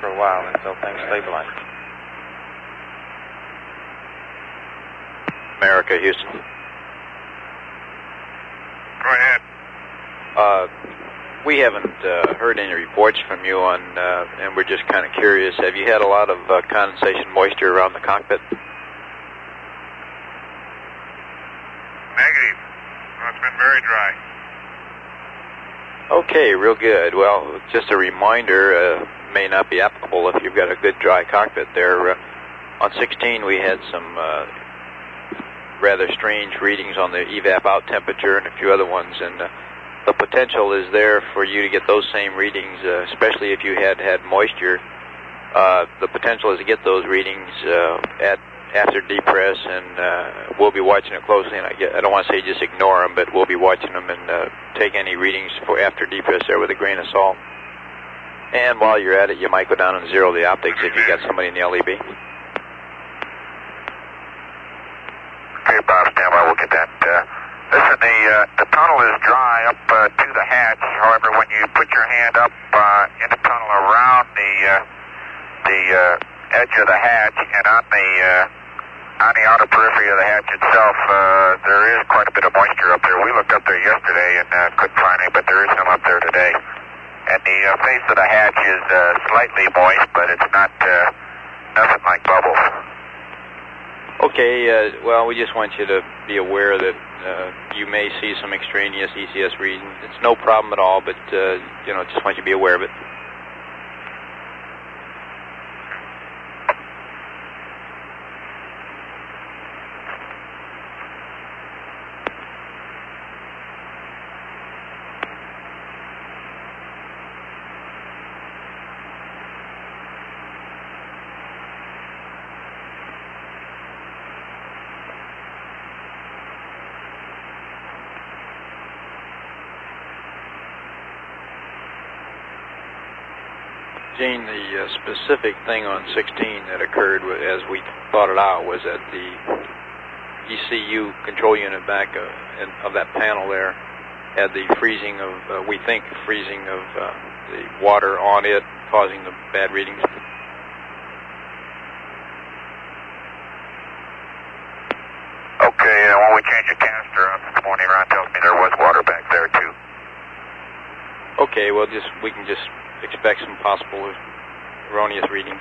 for a while until things stabilize. America, Houston. Go ahead. We haven't heard any reports from you on, and we're just kind of curious. Have you had a lot of condensation moisture around the cockpit? Negative. No, it's been very dry. Okay, real good. Well, just a reminder, may not be applicable if you've got a good dry cockpit there. On 16, we had some rather strange readings on the evap out temperature and a few other ones, and the potential is there for you to get those same readings, especially if you had moisture. The potential is to get those readings after depress, and we'll be watching it closely. And I don't want to say just ignore them, but we'll be watching them and take any readings for after depress there with a grain of salt. And while you're at it, you might go down and zero the optics if you got somebody in the LEB. Okay, Bob, stand by. We'll get that. Listen, the tunnel is dry up to the hatch. However, when you put your hand up in the tunnel around the edge of the hatch and on the outer periphery of the hatch itself, there is quite a bit of moisture up there. We looked up there yesterday and couldn't find any, but there is some up there today. And the face of the hatch is slightly moist, but it's not nothing like bubbles. Okay, well, we just want you to be aware that you may see some extraneous ECS readings. It's no problem at all, but, just want you to be aware of it. Gene, the specific thing on 16 that occurred as we thought it out was that the ECU control unit back of that panel there had the freezing of, we think, freezing of the water on it, causing the bad readings. Okay, when we changed the canister up this morning, Ron tells me there was water back there too. Okay, well, we can just expect some possible erroneous readings.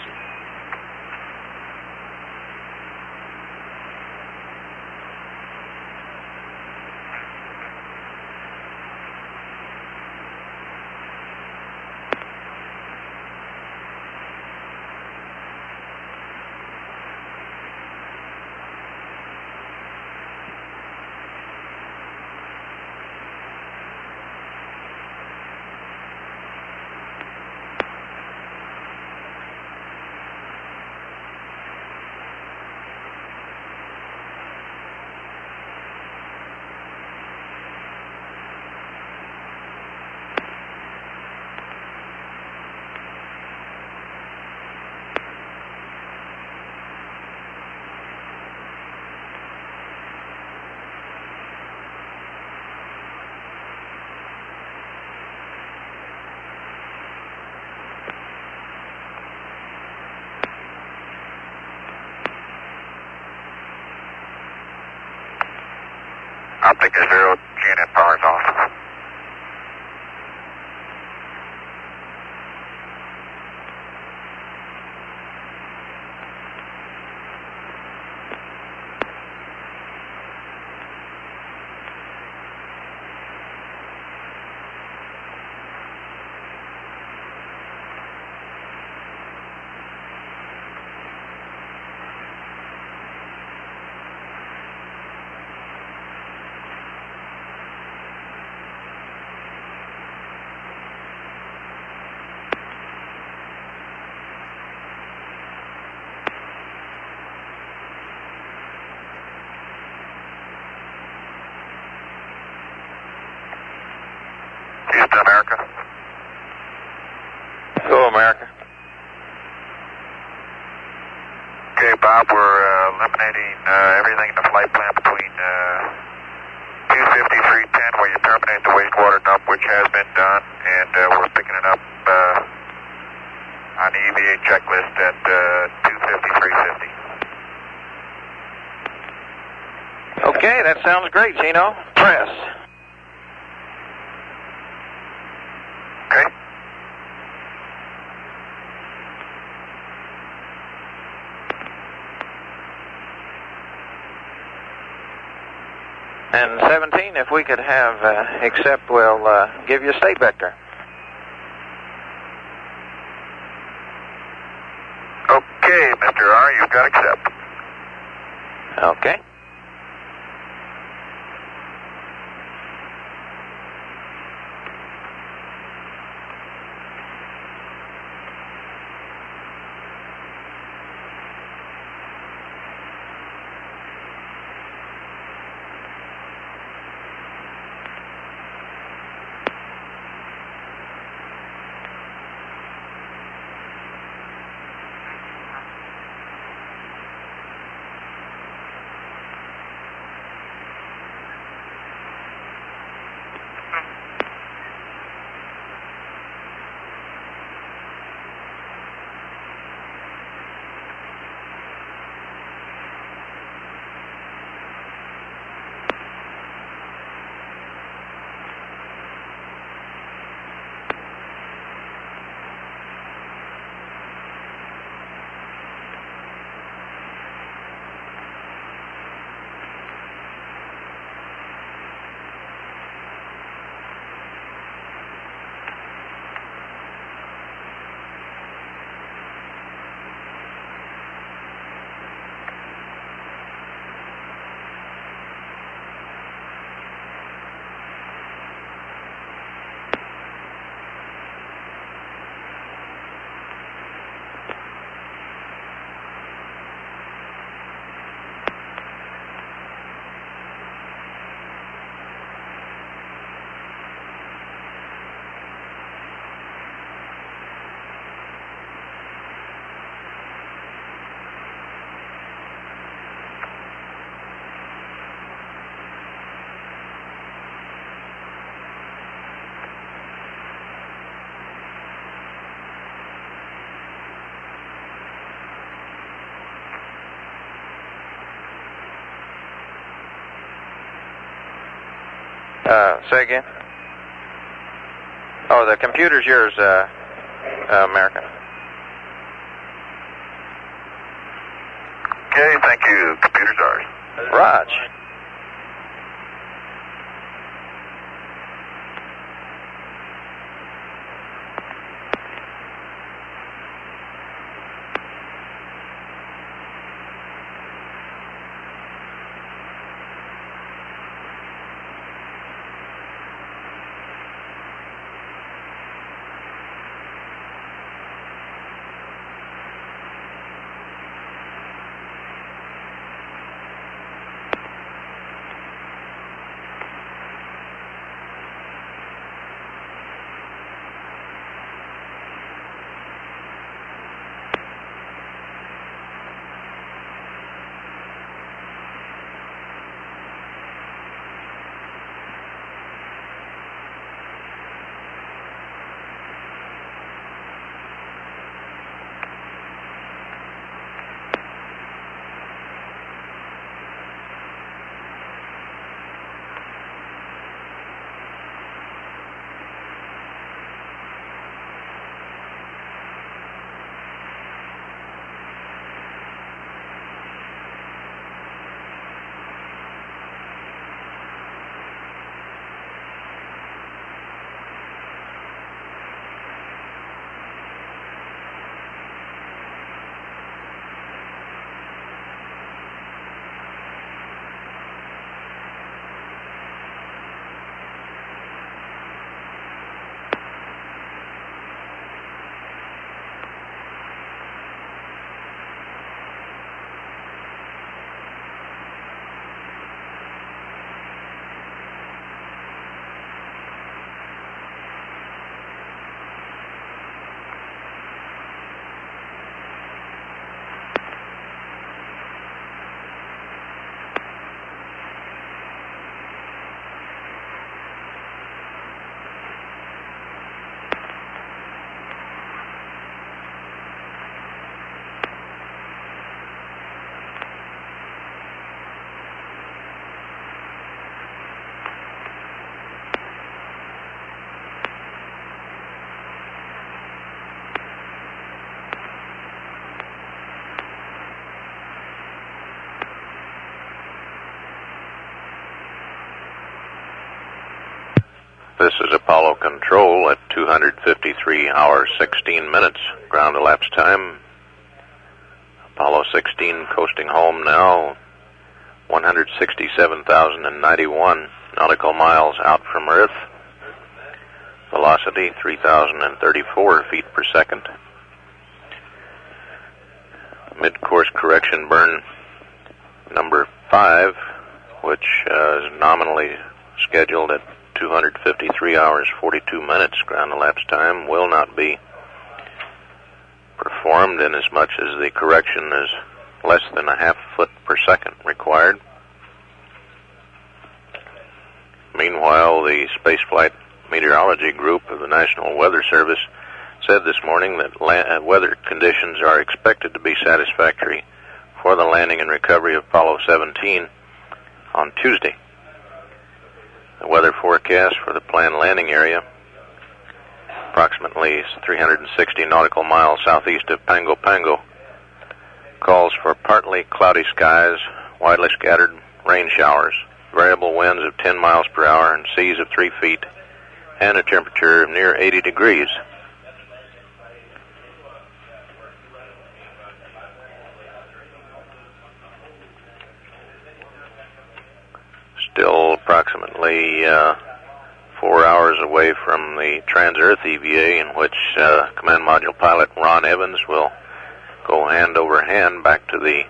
Optic is 0, GNN power's off. Houston, America. Hello, America. Okay, Bob, we're eliminating everything in the flight plan between 250, 310, where you terminate the wastewater dump, which has been done, and we're picking it up on the EVA checklist at 250, 350. Okay, that sounds great, Gino. Press. Okay. And 17, if we could have accept, we'll give you a state vector. Okay, Mr. R, you've got accept. Okay. Say again? Oh, the computer's yours, American. Okay, thank you. Computer's ours. Raj. Apollo Control at 253 hours 16 minutes ground elapsed time. Apollo 16 coasting home now, 167,091 nautical miles out from Earth. Velocity 3,034 feet per second. Mid-course correction burn number 5, which is nominally scheduled at 253 hours 42 minutes ground elapsed time, will not be performed inasmuch as the correction is less than a half foot per second required. Meanwhile, the Spaceflight Meteorology Group of the National Weather Service said this morning that weather conditions are expected to be satisfactory for the landing and recovery of Apollo 17 on Tuesday. The weather forecast for the planned landing area, approximately 360 nautical miles southeast of Pago Pago, calls for partly cloudy skies, widely scattered rain showers, variable winds of 10 miles per hour and seas of 3 feet, and a temperature of near 80 degrees. Still approximately 4 hours away from the Trans-Earth EVA, in which Command Module pilot Ron Evans will go hand over hand back to the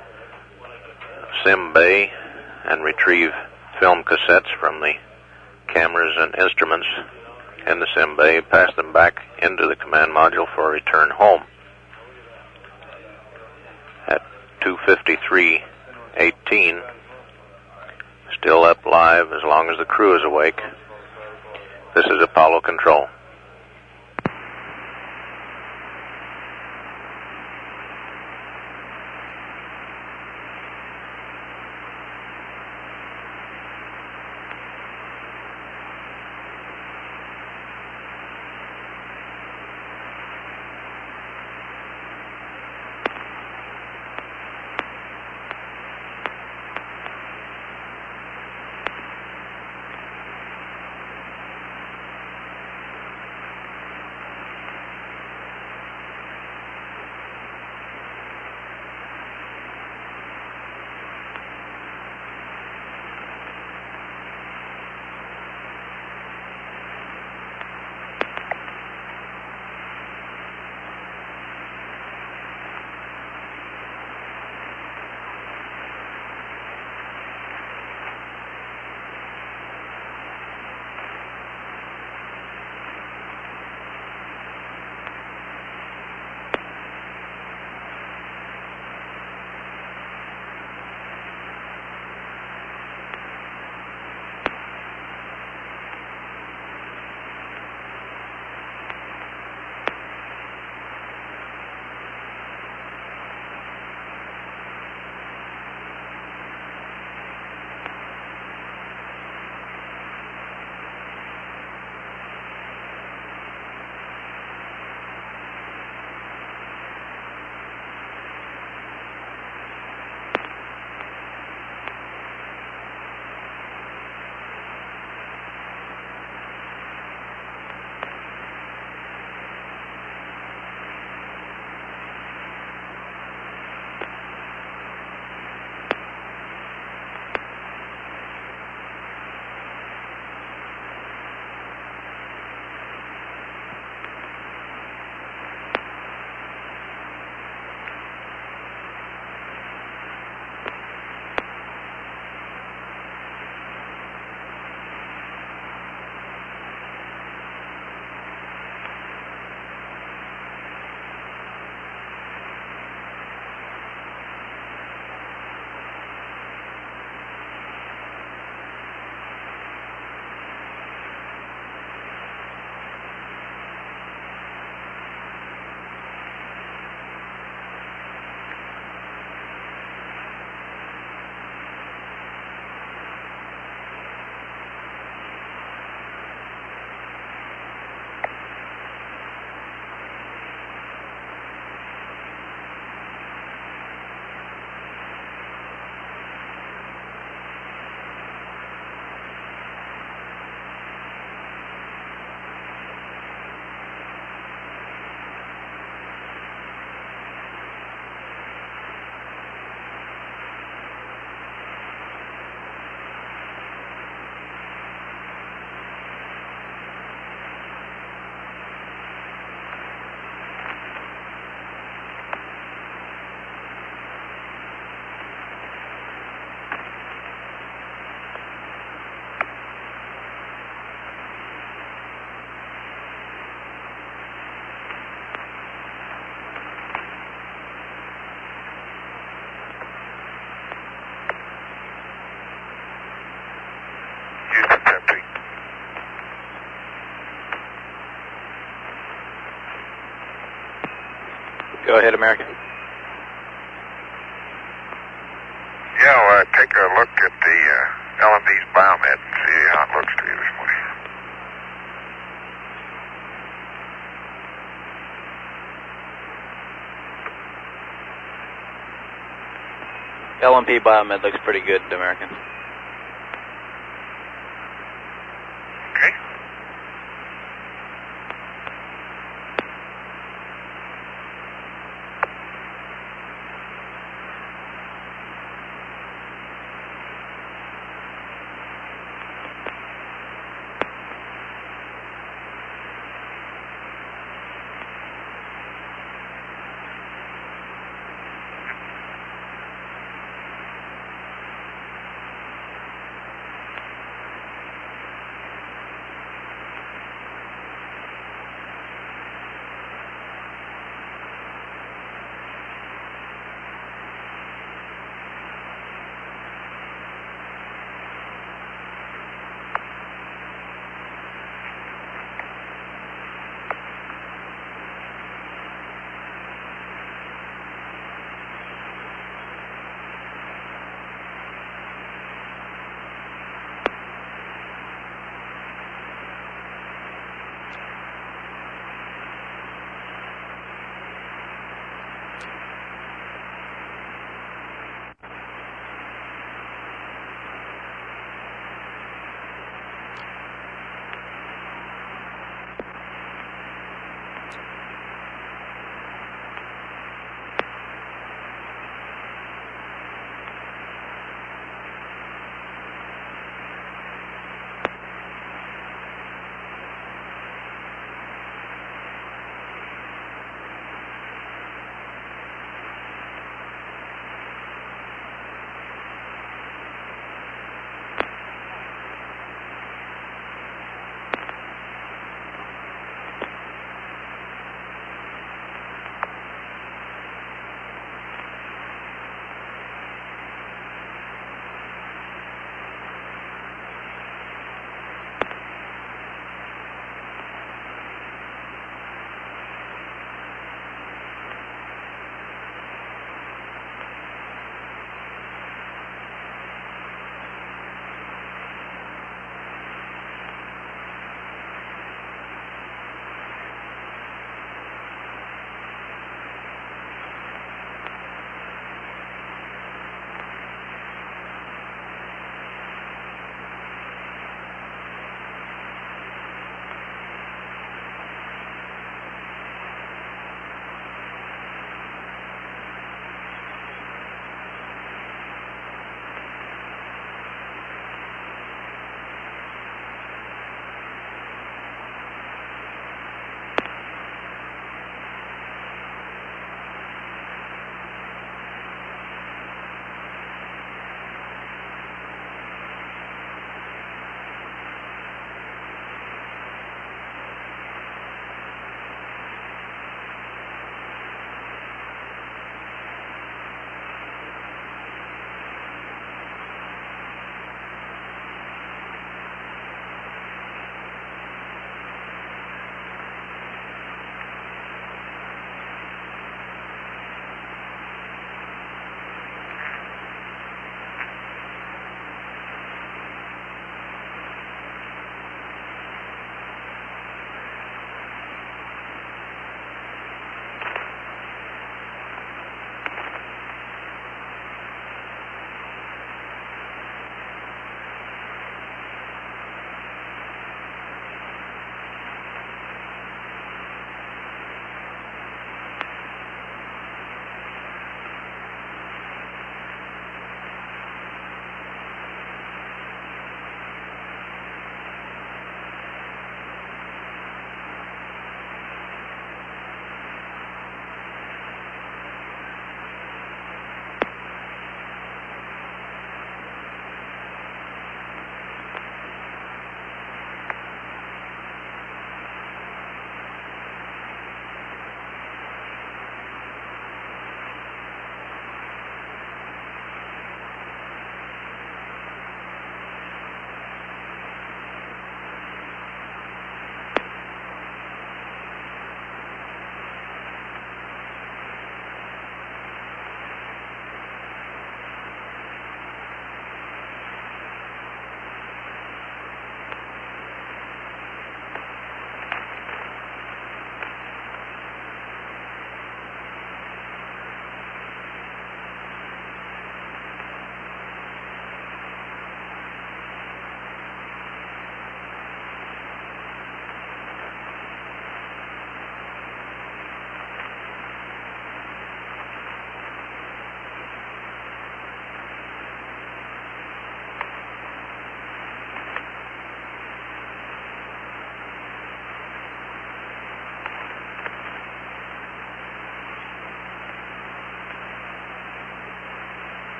sim bay and retrieve film cassettes from the cameras and instruments in the sim bay, pass them back into the command module for a return home. At 2:53:18, still up live as long as the crew is awake, this is Apollo Control. Go ahead, American. Yeah, take a look at the L&D's Biomed and see how it looks to you this morning. L&P Biomed looks pretty good, American. Okay.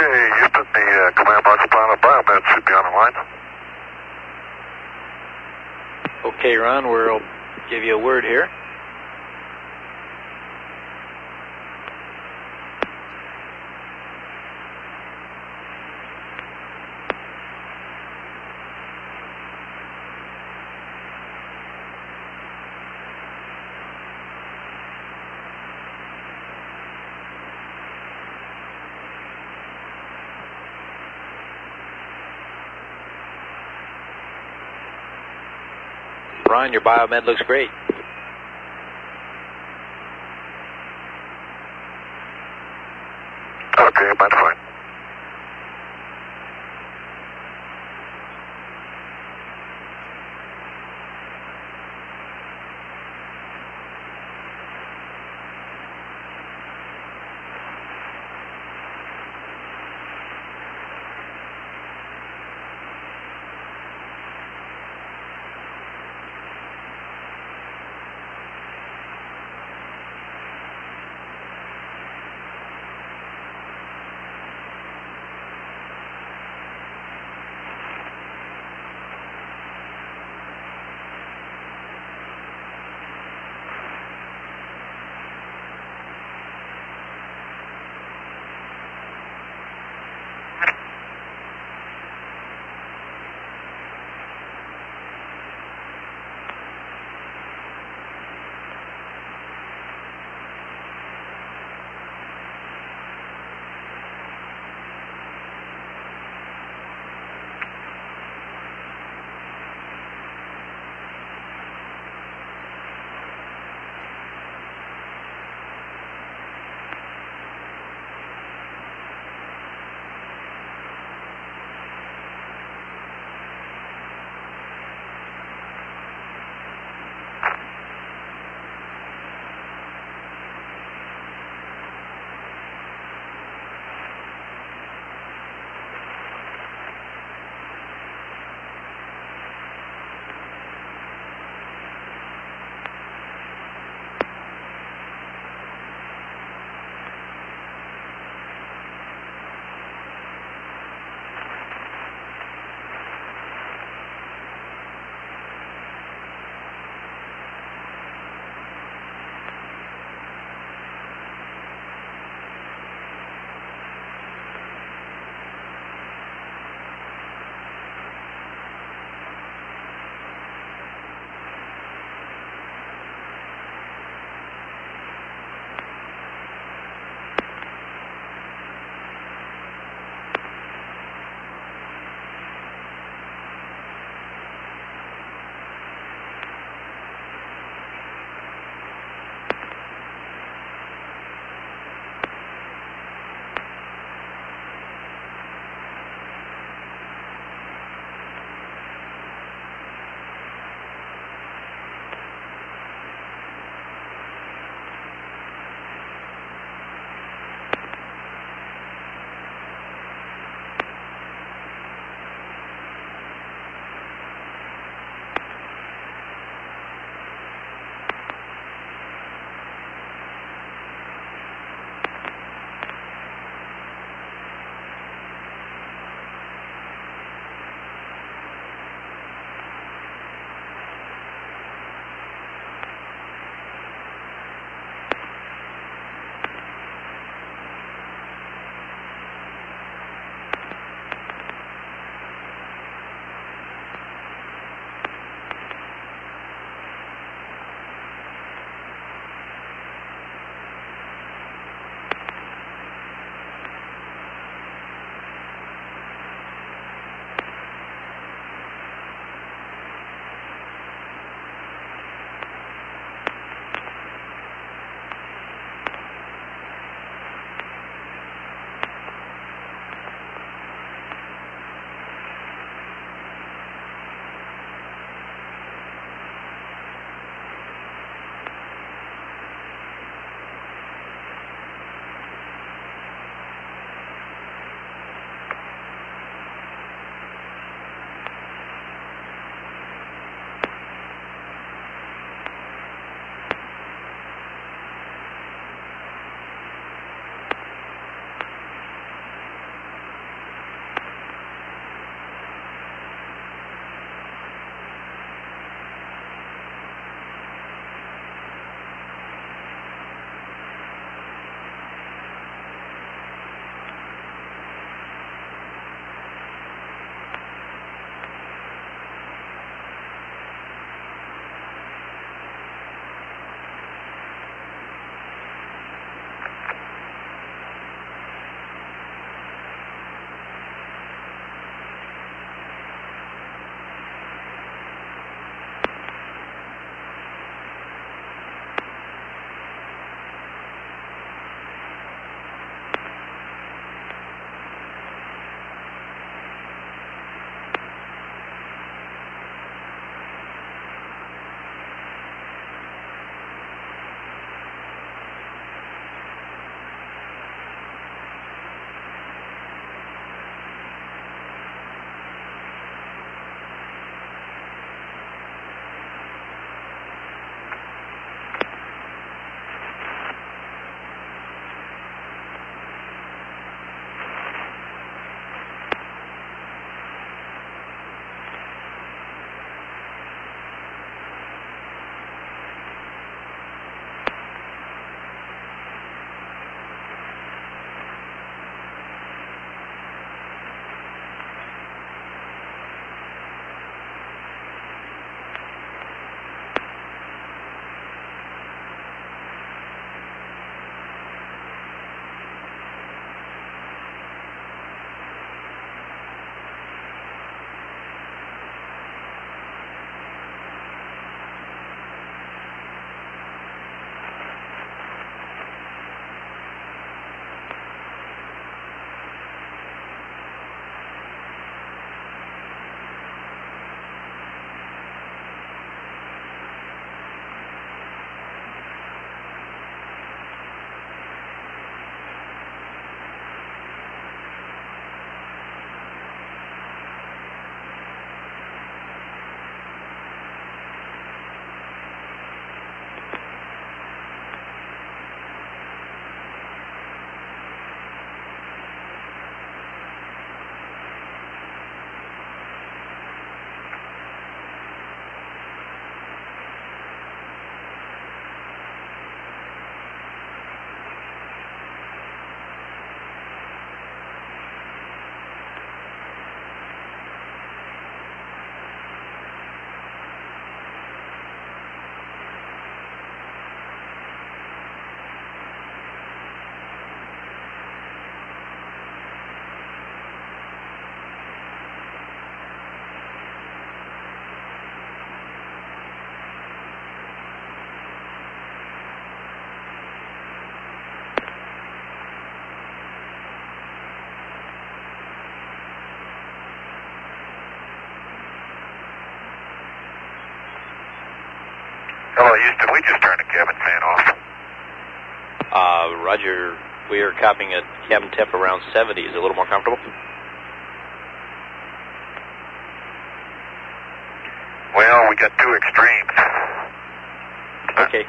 Okay, Houston, the command module pilot biomed should be on the line. Okay, Ron, we'll give you a word here. Ron, your biomed looks great. Okay, that's fine. Hello, Houston. We just turned the cabin fan off. Roger. We are copying a cabin temp around 70. Is it a little more comfortable? Well, we got two extremes. Okay.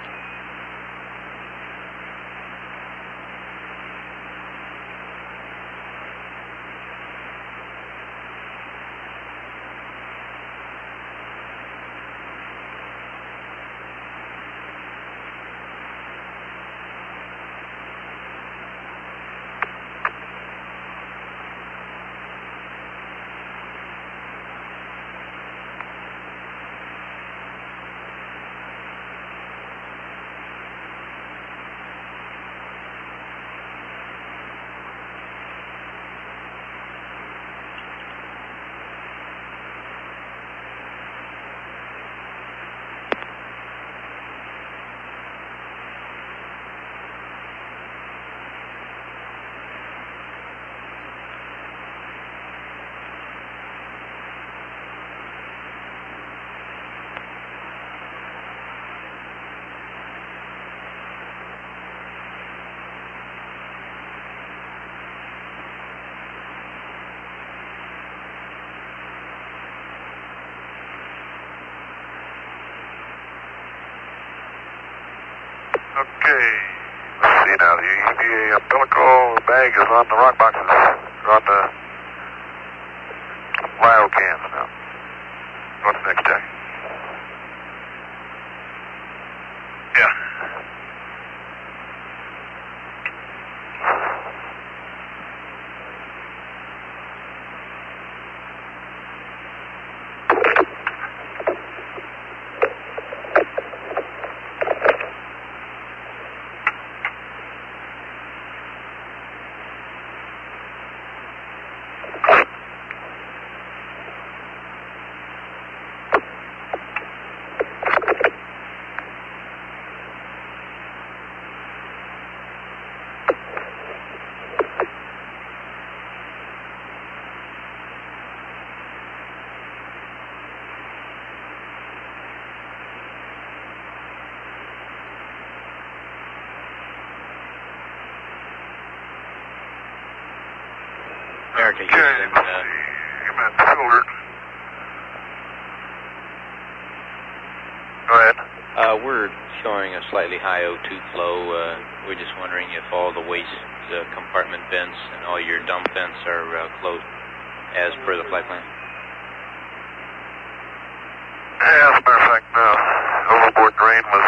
Okay. Let's see now. The EVA umbilical bag is on the rock boxes. On the lyo cans now. What's next, Jack? Yeah. America, Okay, Houston. let's see. You've been filtered. Go ahead. We're showing a slightly high O2 flow. We're just wondering if all the waste compartment vents and all your dump vents are closed as per the flight plan. Yeah, as a matter of fact, no. Overboard drain was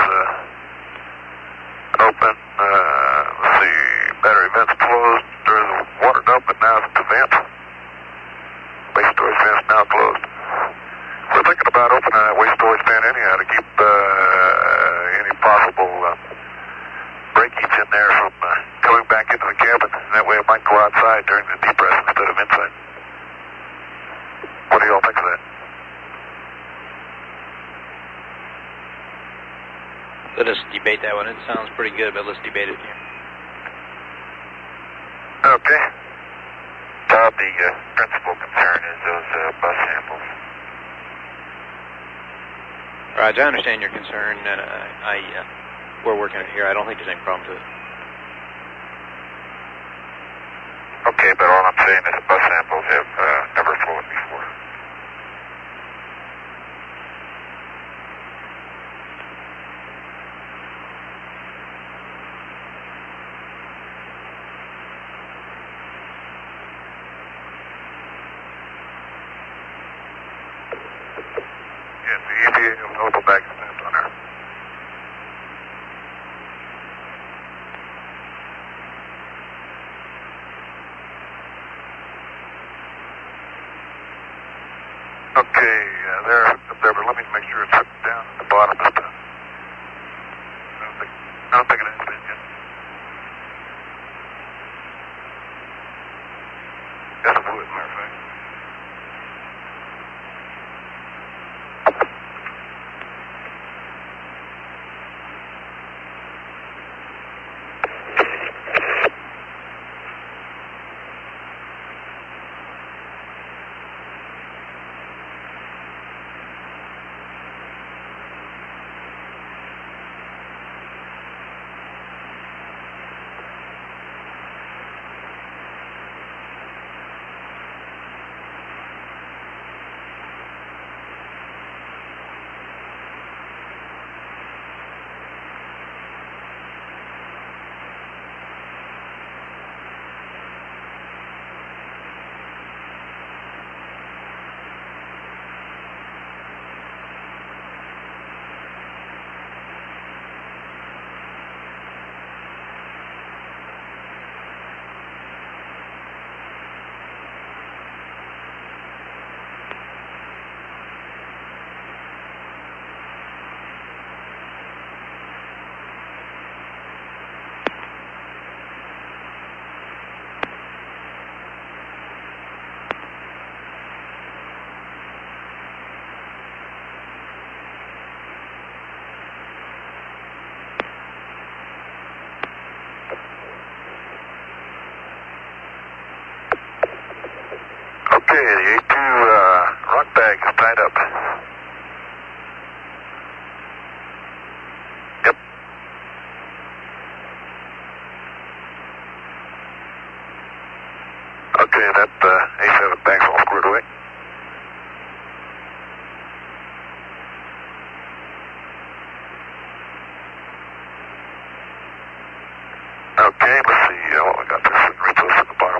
open. Let's see. Battery vents closed. There's a water dump, but now it's the vent. Waste storage vent's now closed. We're thinking about opening that waste storage vent anyhow to keep any possible breakage in there from coming back into the cabin. That way it might go outside during the depress instead of inside. What do y'all think of that? Let us debate that one. It sounds pretty good, but let's debate it here. Okay. Todd, the principal concern is those bus samples. Roger, I understand your concern, and we're working it here. I don't think there's any problem to it. Okay, but all I'm saying is the bus samples have never flown before. Yes, the EVA umbilical bag is stamped on there. Okay, they're up there, but let me make sure it's hooked down at the bottom this time. I don't think it has been yet. Got a fluid, matter of fact. tied up. Yep. Okay, that A7 bank's all squared away. Okay, let's see what we got there. Sitting right close at the bottom.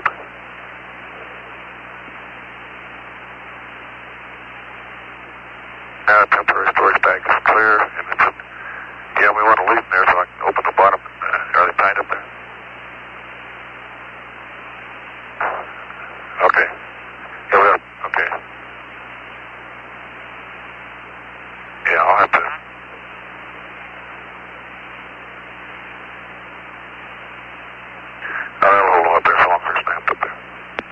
Now temporary storage bag is clear, and it's, yeah, we want to leave them there so I can open the bottom. Are they tied up there? Okay. Yeah, we are. Okay. Yeah, I'll have to. That'll hold them up there so long as they're stamped up there.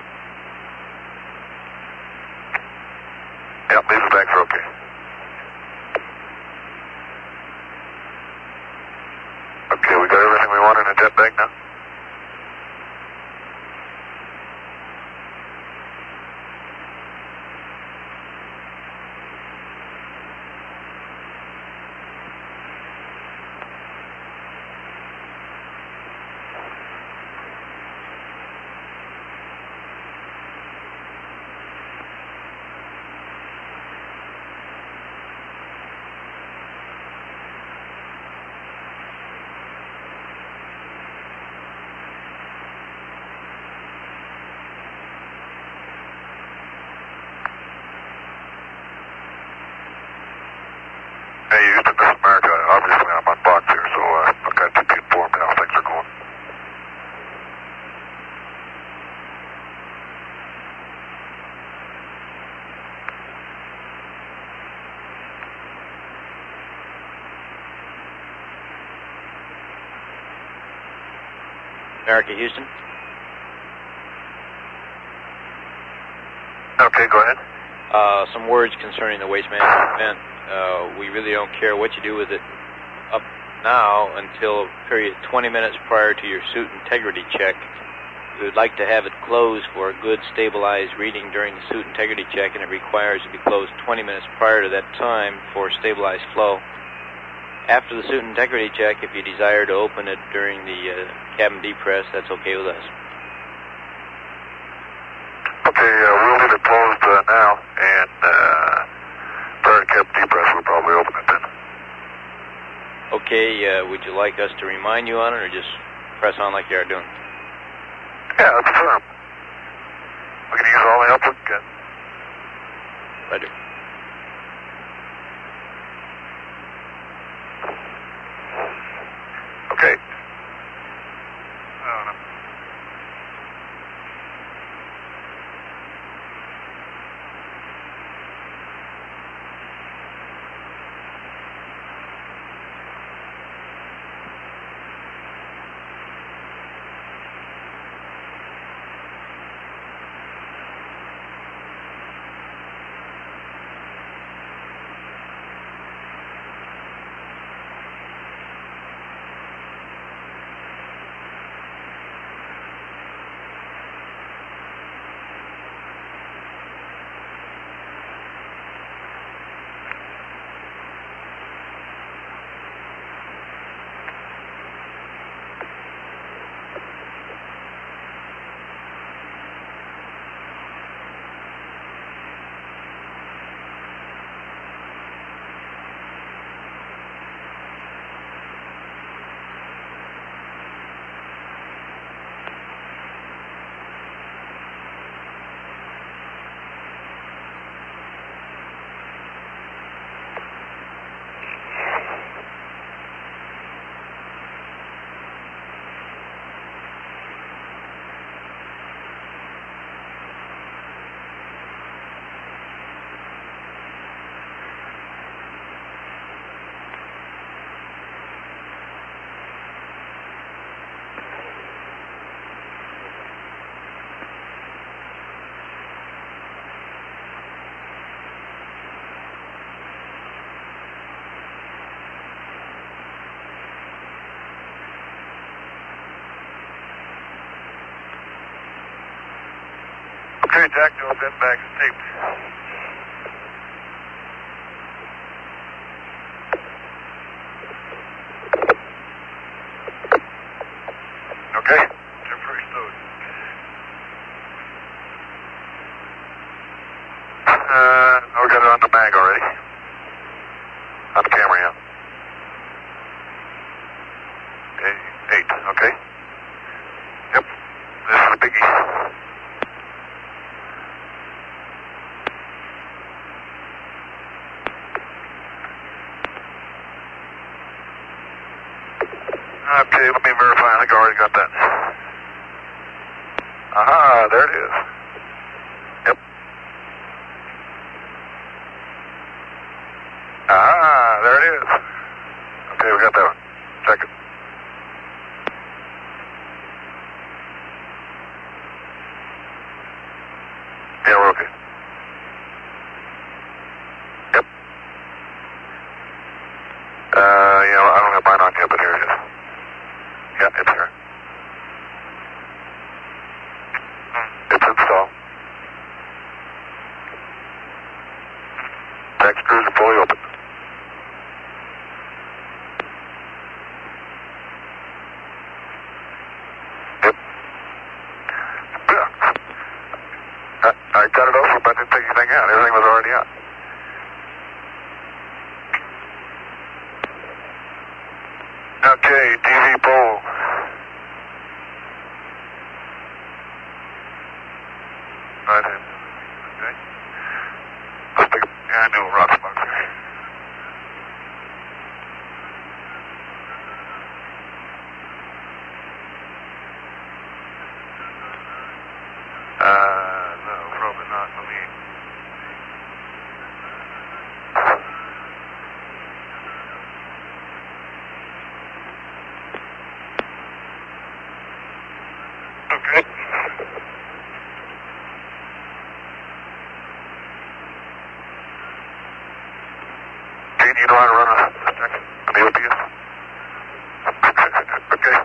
Yeah, these bags are okay. Okay, we got everything we want in a jet bag now? Hey, Houston, this is America. Obviously, I'm on box here, so I've got to be informed how things are going. America, Houston. Okay, go ahead. Some words concerning the waste management event. We really don't care what you do with it up now until period 20 minutes prior to your suit integrity check. We would like to have it closed for a good stabilized reading during the suit integrity check, and it requires to be closed 20 minutes prior to that time for stabilized flow. After the suit integrity check, if you desire to open it during the cabin depress, that's okay with us. Okay, we'll leave it closed now, and prior to cabin depress, we'll probably open it then. Okay, would you like us to remind you on it, or just press on like you are doing? Yeah, that's firm. We can use all the help we can get. Roger. Okay. Okay, Jack, no jet bags taped. Okay, let me verify. I think I already got that. Aha, there it is. Yep. Aha, there it is. Okay, we got that one. Check it. Yeah, we're okay. Yep. Yeah, I don't have mine on yet, but here it is. Yeah, it's here. It's installed. Tax screws are fully open. Yep. Yeah. I got it open, but I didn't take anything out. Everything was already out. Okay, DV pole. Right hand. Okay. Let's take a, yeah, I knew a rock spot there. No, probably not. Let me. Okay. Gene, you know how to run a stick on the OPS? Okay.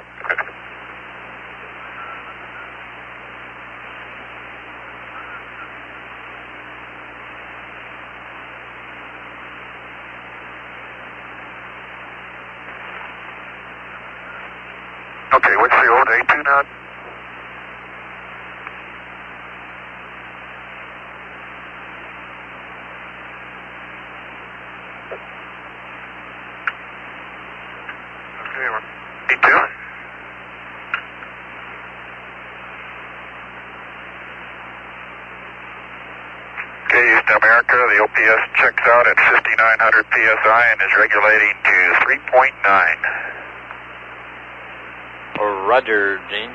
Okay, what's the old A2 now? Okay, we're A2. Okay, East America, the OPS checks out at 5,900 PSI and is regulating to 3.9. Roger, Gene.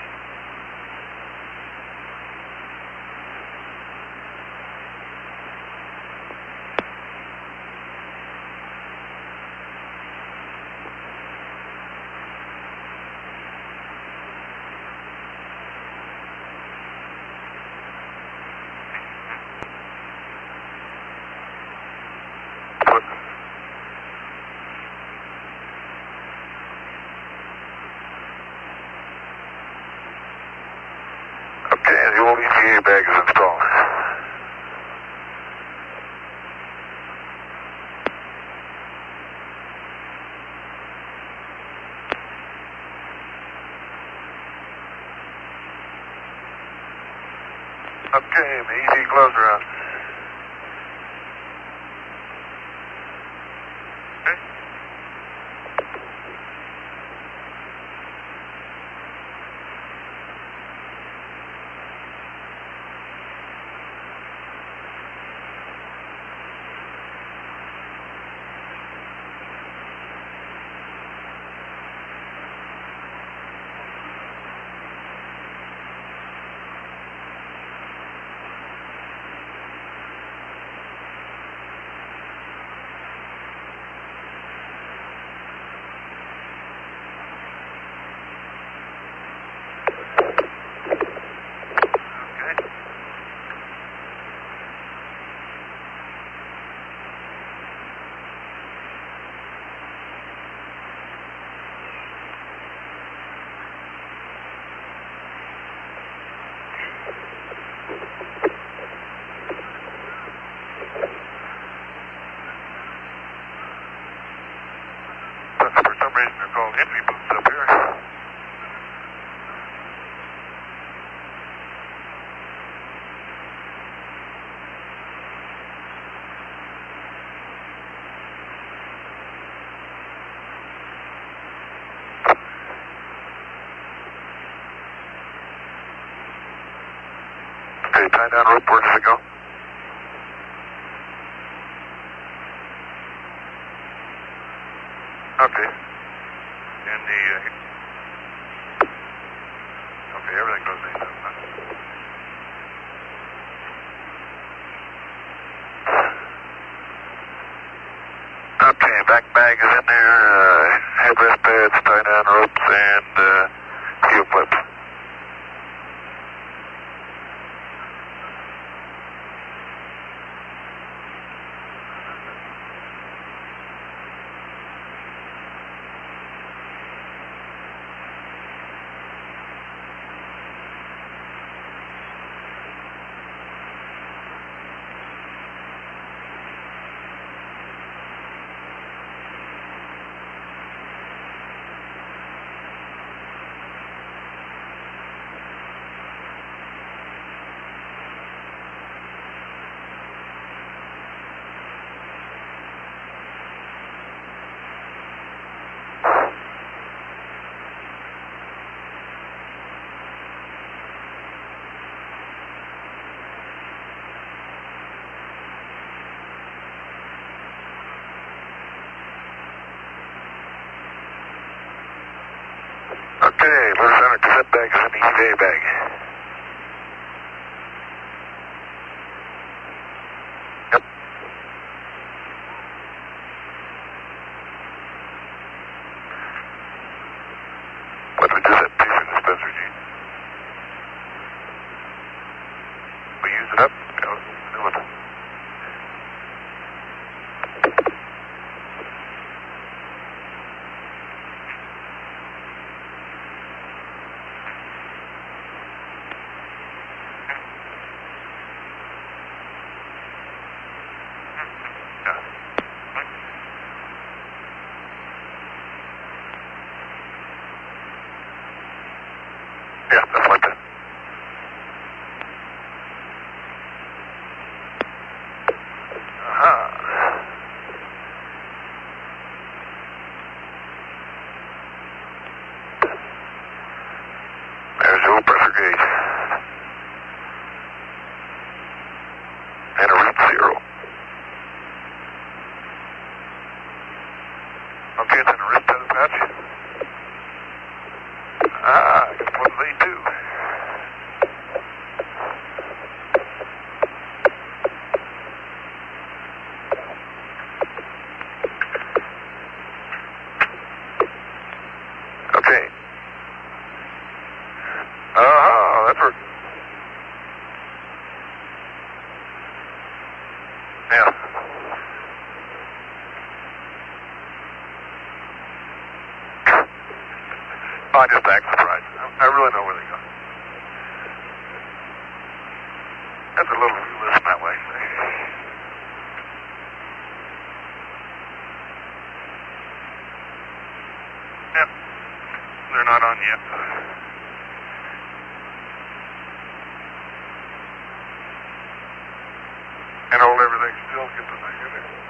Okay, and the old EPA bag is installed. Okay, the easy gloves are out. Okay. For some reason they're called entry boots up here. Okay, tie down rope, where does it go? Okay. in the... okay, everything goes in. Okay, back bag is in there, headrest pads, tie down ropes, and fuel clips. Okay, motor center cassette bag is in the EVA bag. Yep. What we just had two for the dispenser, Gene. We used it up. Yeah, let's move the new one. Yeah, that's like that. There's the old pressure gauge. And a read 0. Okay, it's in the wrist tether patch. I got one V2. Okay. That worked. Yeah. I just act surprised. I really know where they go. That's a little listen that way. Yep. They're not on yet. And hold everything still, get the thing in there.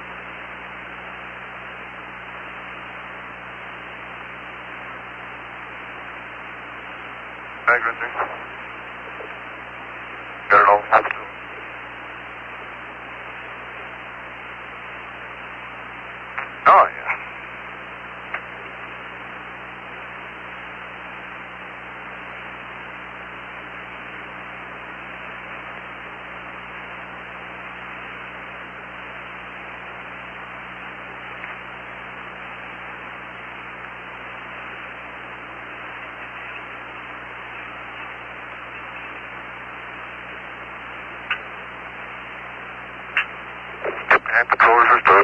Bag rinsing. Got it all hold still. Oh, yeah. And controllers are stood.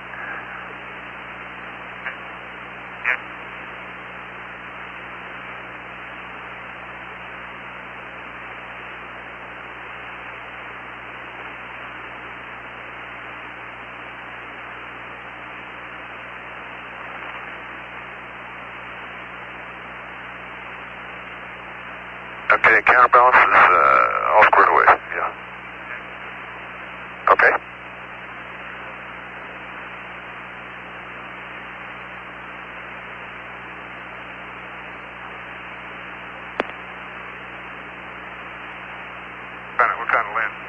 Okay, counterbalance is all squared away. Yeah. Okay. What kind of lens?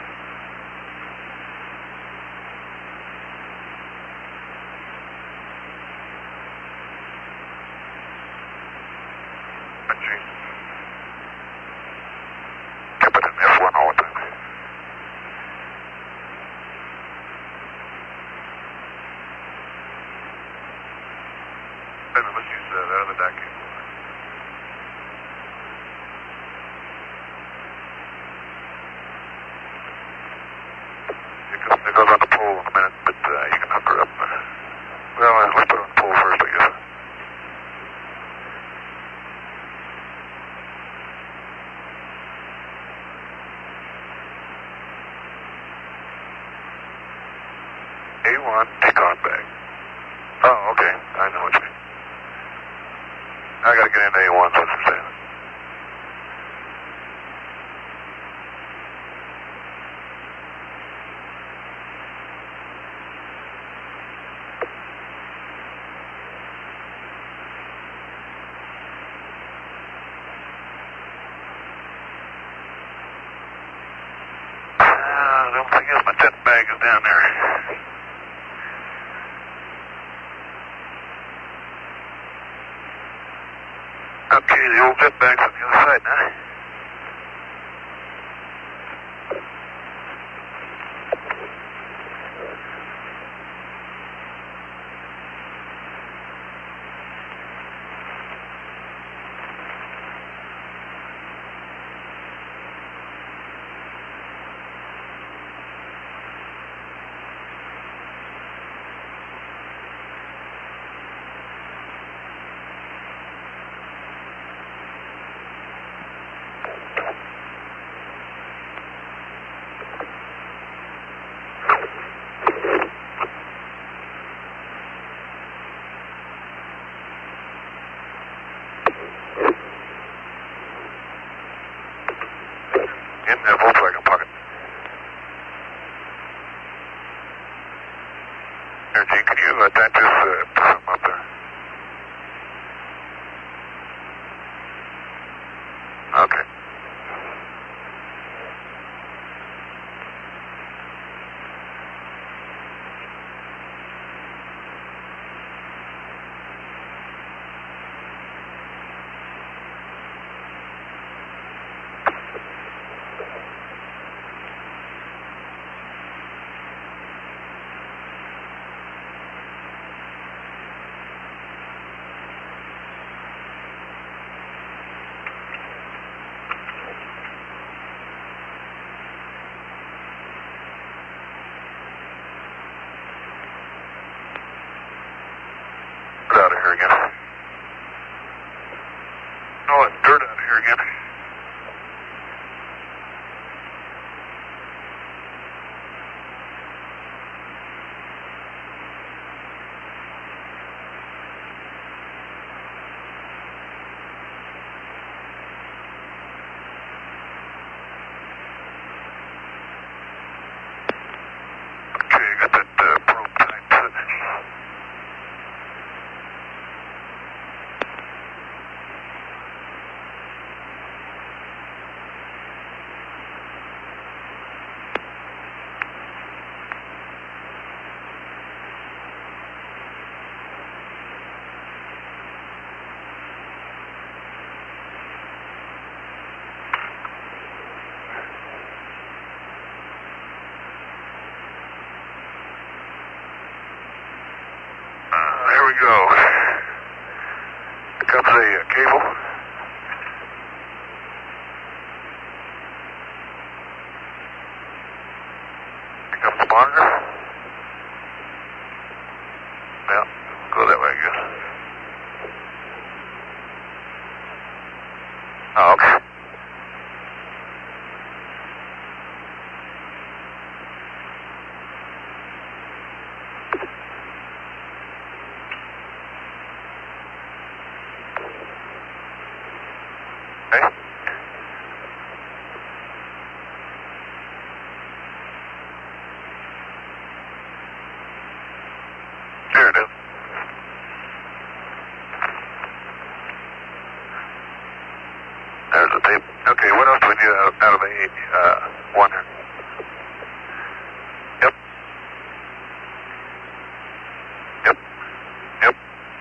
Let's use that other deck. It goes on the pole in a minute, but you can hook her up. Well, let's put it on the pole first, I guess. A1, take on back. Oh, okay. I know what you mean. I gotta get into A1, so I'm saying. I guess my tent bag is down there. Okay, the old jet bag's on the other side now. In that Volkswagen pocket. Here, Gene, can you attach this to something up there? Okay. Get out of here again. Oh, it's dirt out of here again. Okay, you got that probe tight. Here we go. Here comes a cable. Here comes the monitor. Yeah, go that way, I guess. Oh, okay. Okay. There it is. There's the tape. Okay, what else do we need out of the one here? Yep. Yep. Yep.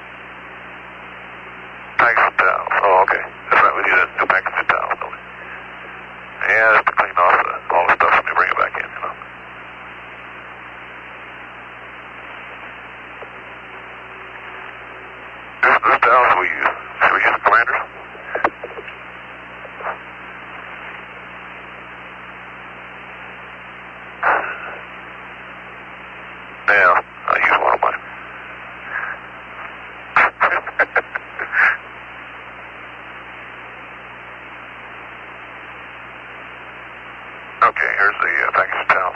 Package of towels. Oh, okay. That's right. We need a new package of towels, don't we? Yeah, that's to clean off all the stuff when we bring it back in, you know. There's Whose dial should we use? Should we use the commander's? Yeah, I'll use one of mine. Okay, here's the package towels.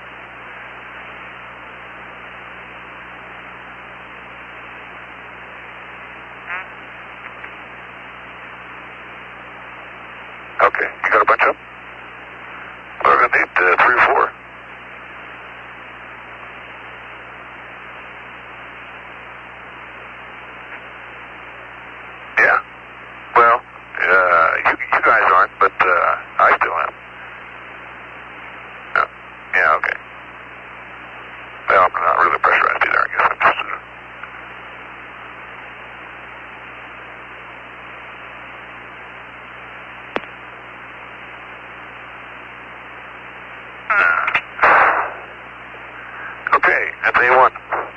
Okay, you got a bunch of them? We're going to need 3 or 4. Yeah. Well, you guys aren't, but I still am. Yeah, okay. Well, I'm not really pressurized either, I guess. I'm just... Okay, that's A1.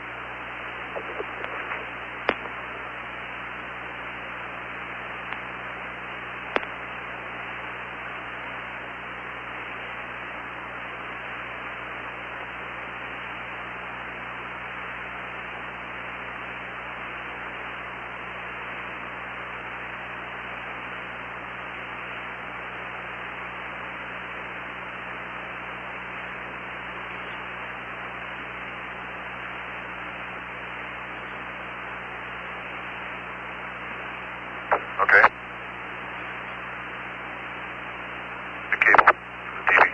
Okay. The cable, the TV.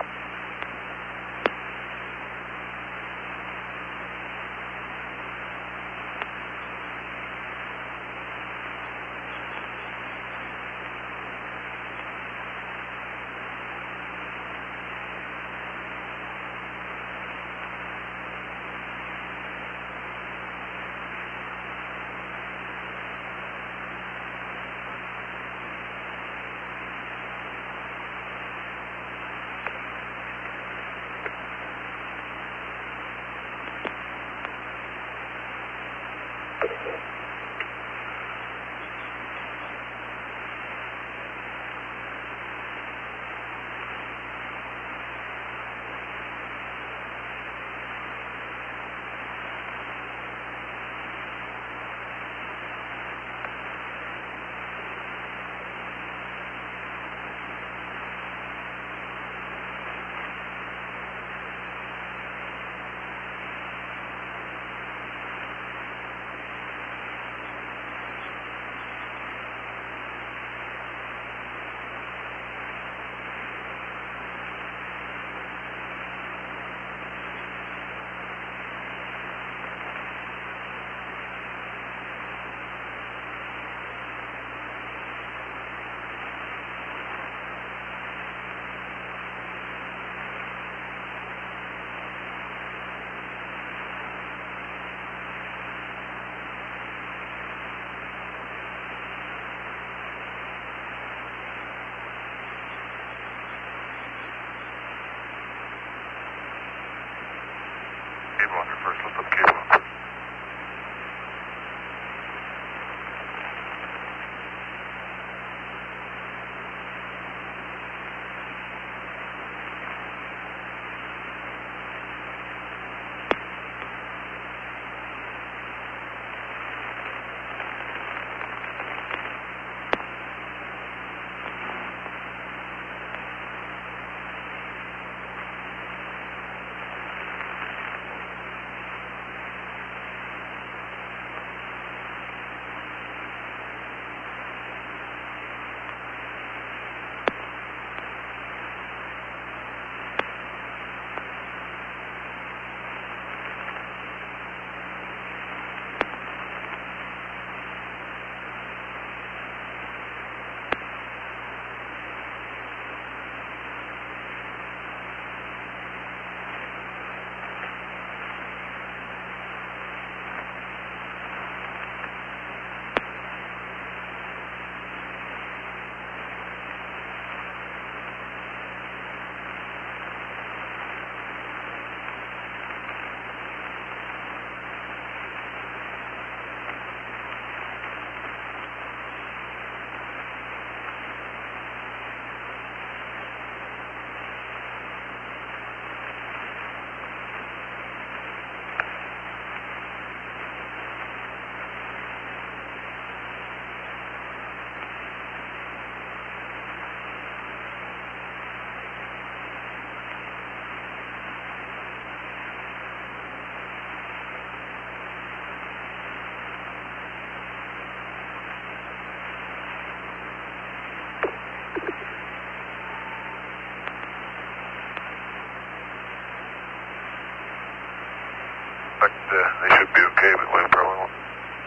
Be okay, but we probably won't.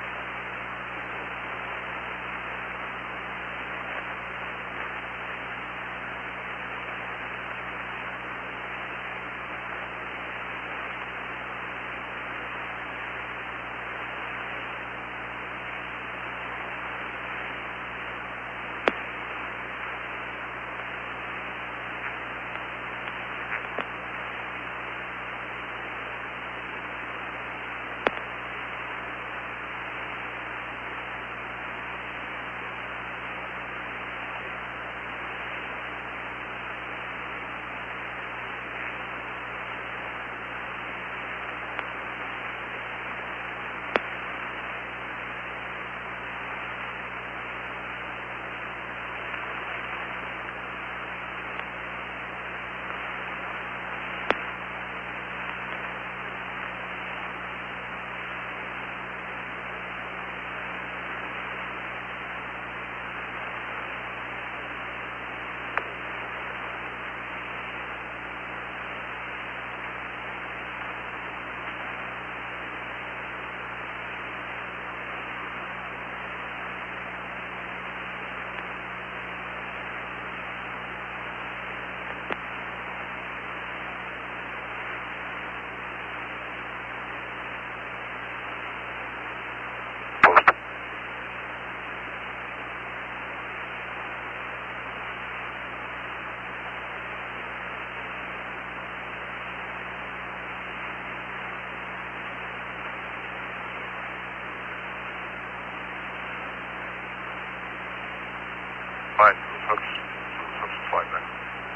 Fine, switch the flight then.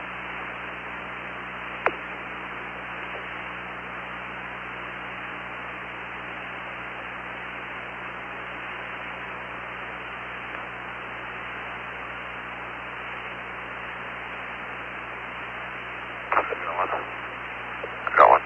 Going.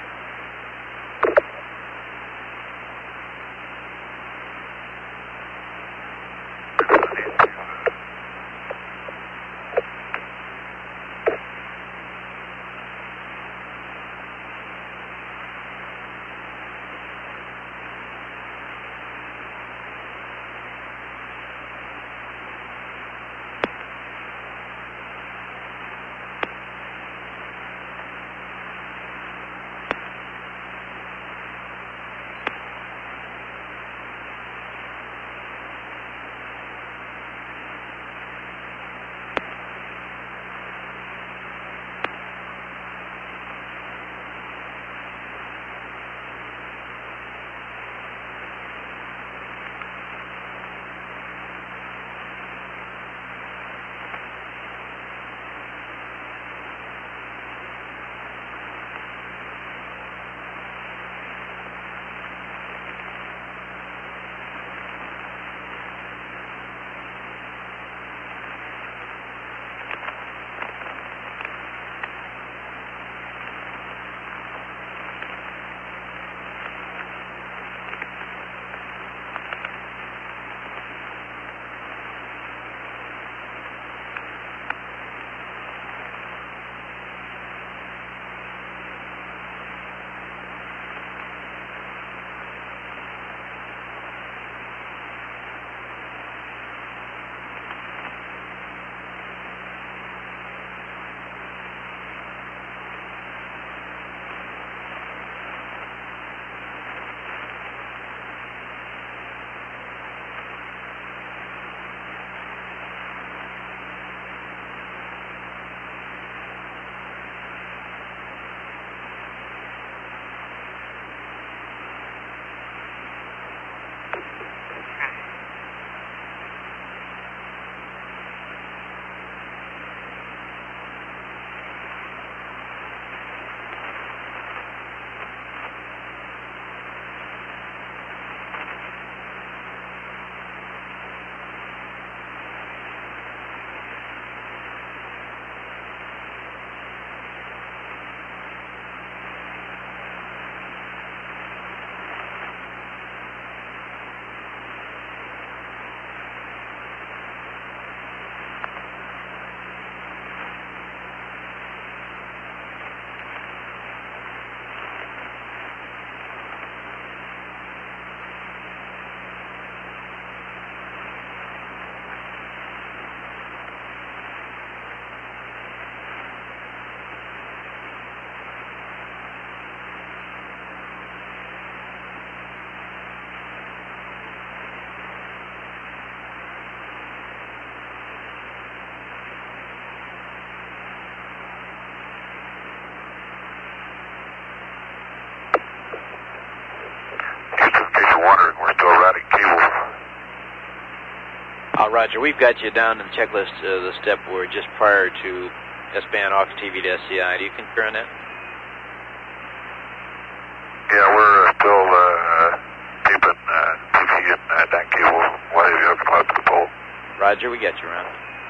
wondering. We're still routing cables. Roger, we've got you down in the checklist, the step where just prior to S-band off TV to SCI. Do you concur on that? Yeah, we're still keeping TV and that cable while you're hooking up to the pole. Roger, we got you around.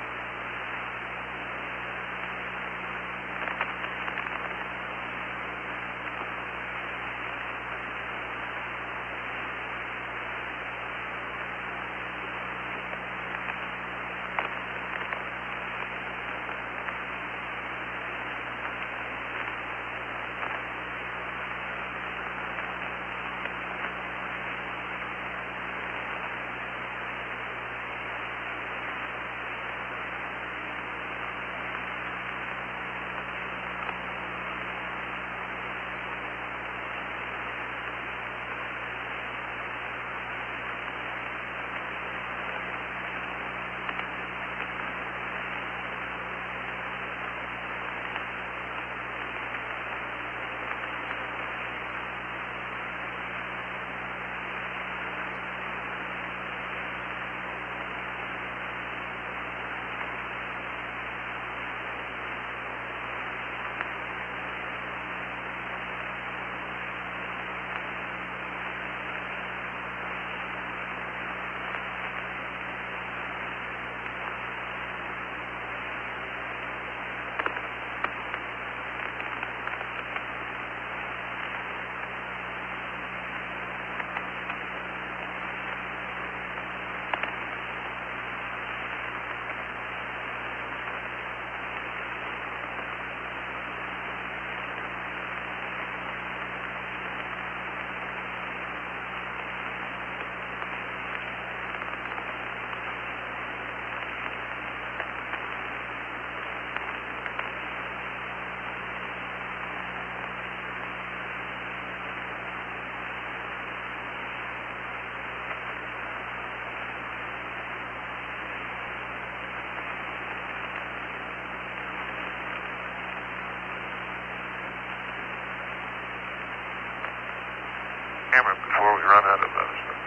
Camera before we run out of other stuff.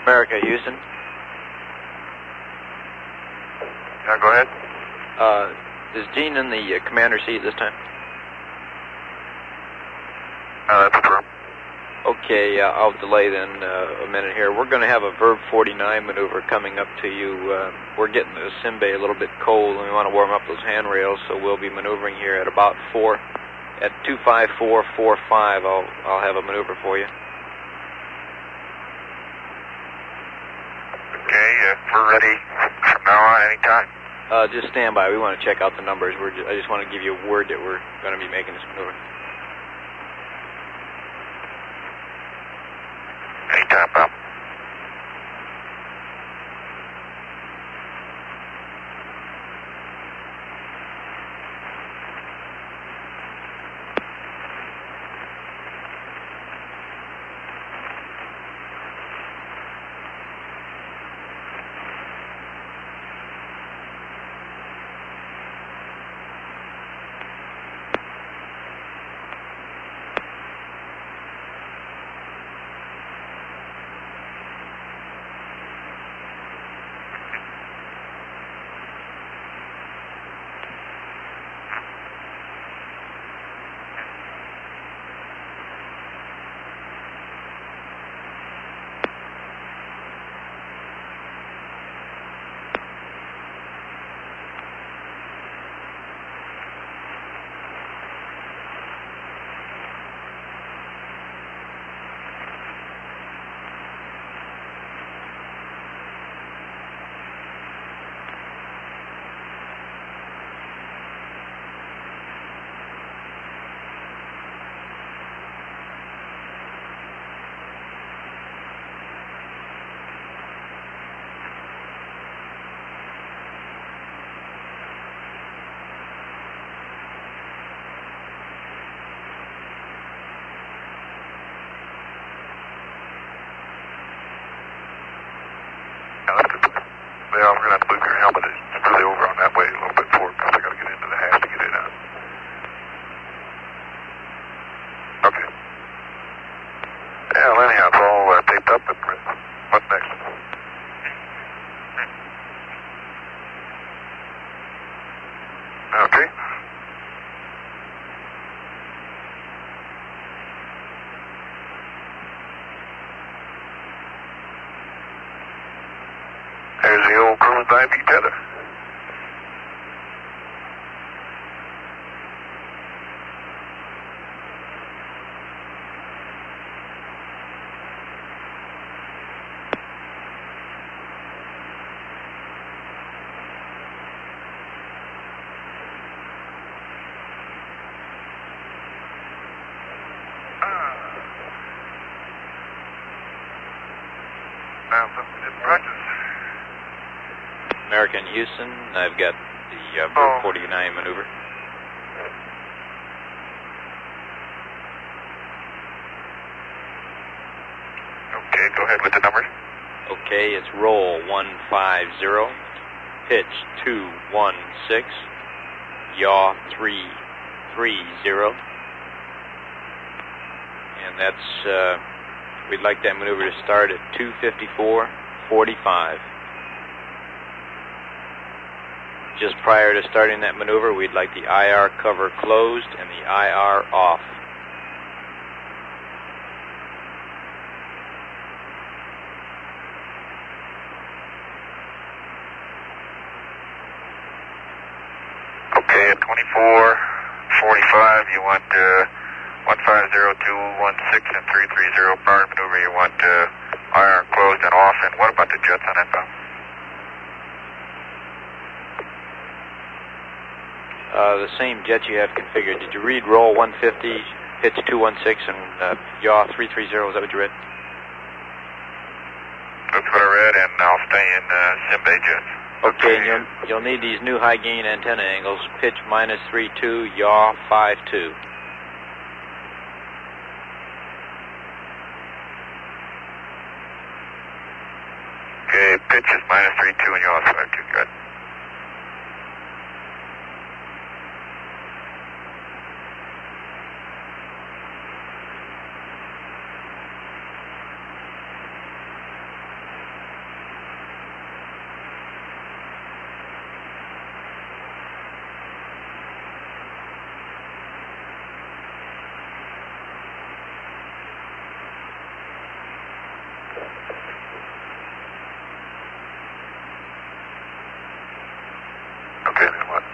America, Houston. Yeah, go ahead. Is Gene in the commander seat this time? That's affirmed. Okay, I'll delay then a minute here. We're going to have a Verb 49 maneuver coming up to you. We're getting the sim bay a little bit cold, and we want to warm up those handrails, so we'll be maneuvering here at about 4. At 25445, I'll have a maneuver for you. Okay, we're ready from now on, anytime. Just stand by. We want to check out the numbers. I just want to give you a word that we're going to be making this maneuver. Anytime, pal. Yeah, we're going to have to move your helmet. It's really over on that way a little bit forward because I got to get into the hatch to get it out. Okay. Yeah, well, anyhow, it's all taped up. And what's next? Okay. There's the old Crewman's IV tether. Now, something we didn't practice. American Houston, I've got the Verb 49 maneuver. Okay, go ahead with the numbers. Okay, it's roll 150, pitch 216, yaw 330, and that's, we'd like that maneuver to start at 254.45. Just prior to starting that maneuver, we'd like the IR cover closed and the IR off. Okay, at 24:45, you want 150, 216, and 330 power maneuver. You want IR closed and off. And what about the jets on that, pal? The same jet you have configured. Did you read roll 150, pitch 216, and yaw 330? Is that what you read? That's what I read, and I'll stay in sim bay jets. Okay, and you'll need these new high gain antenna angles. Pitch -32, yaw 52. Okay, pitch is -32 and yaw is 52. Good. Okay, then what?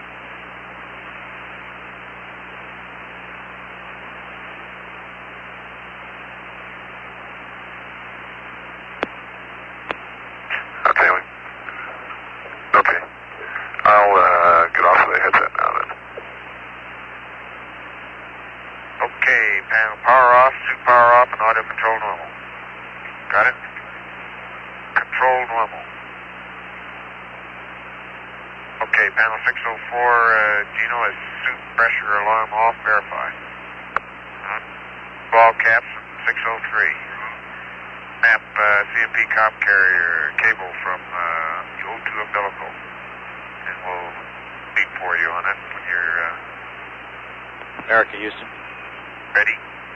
Okay. I'll get off of the headset now then. Okay, panel power off, suit power off, and audio control normal. Got it? Control normal. Okay, panel 604, Gino is suit pressure alarm off, verify. Ball caps 603. Map CMP cop carrier cable from the O2 umbilical. And we'll beep for you on it when you're America, Houston. ready.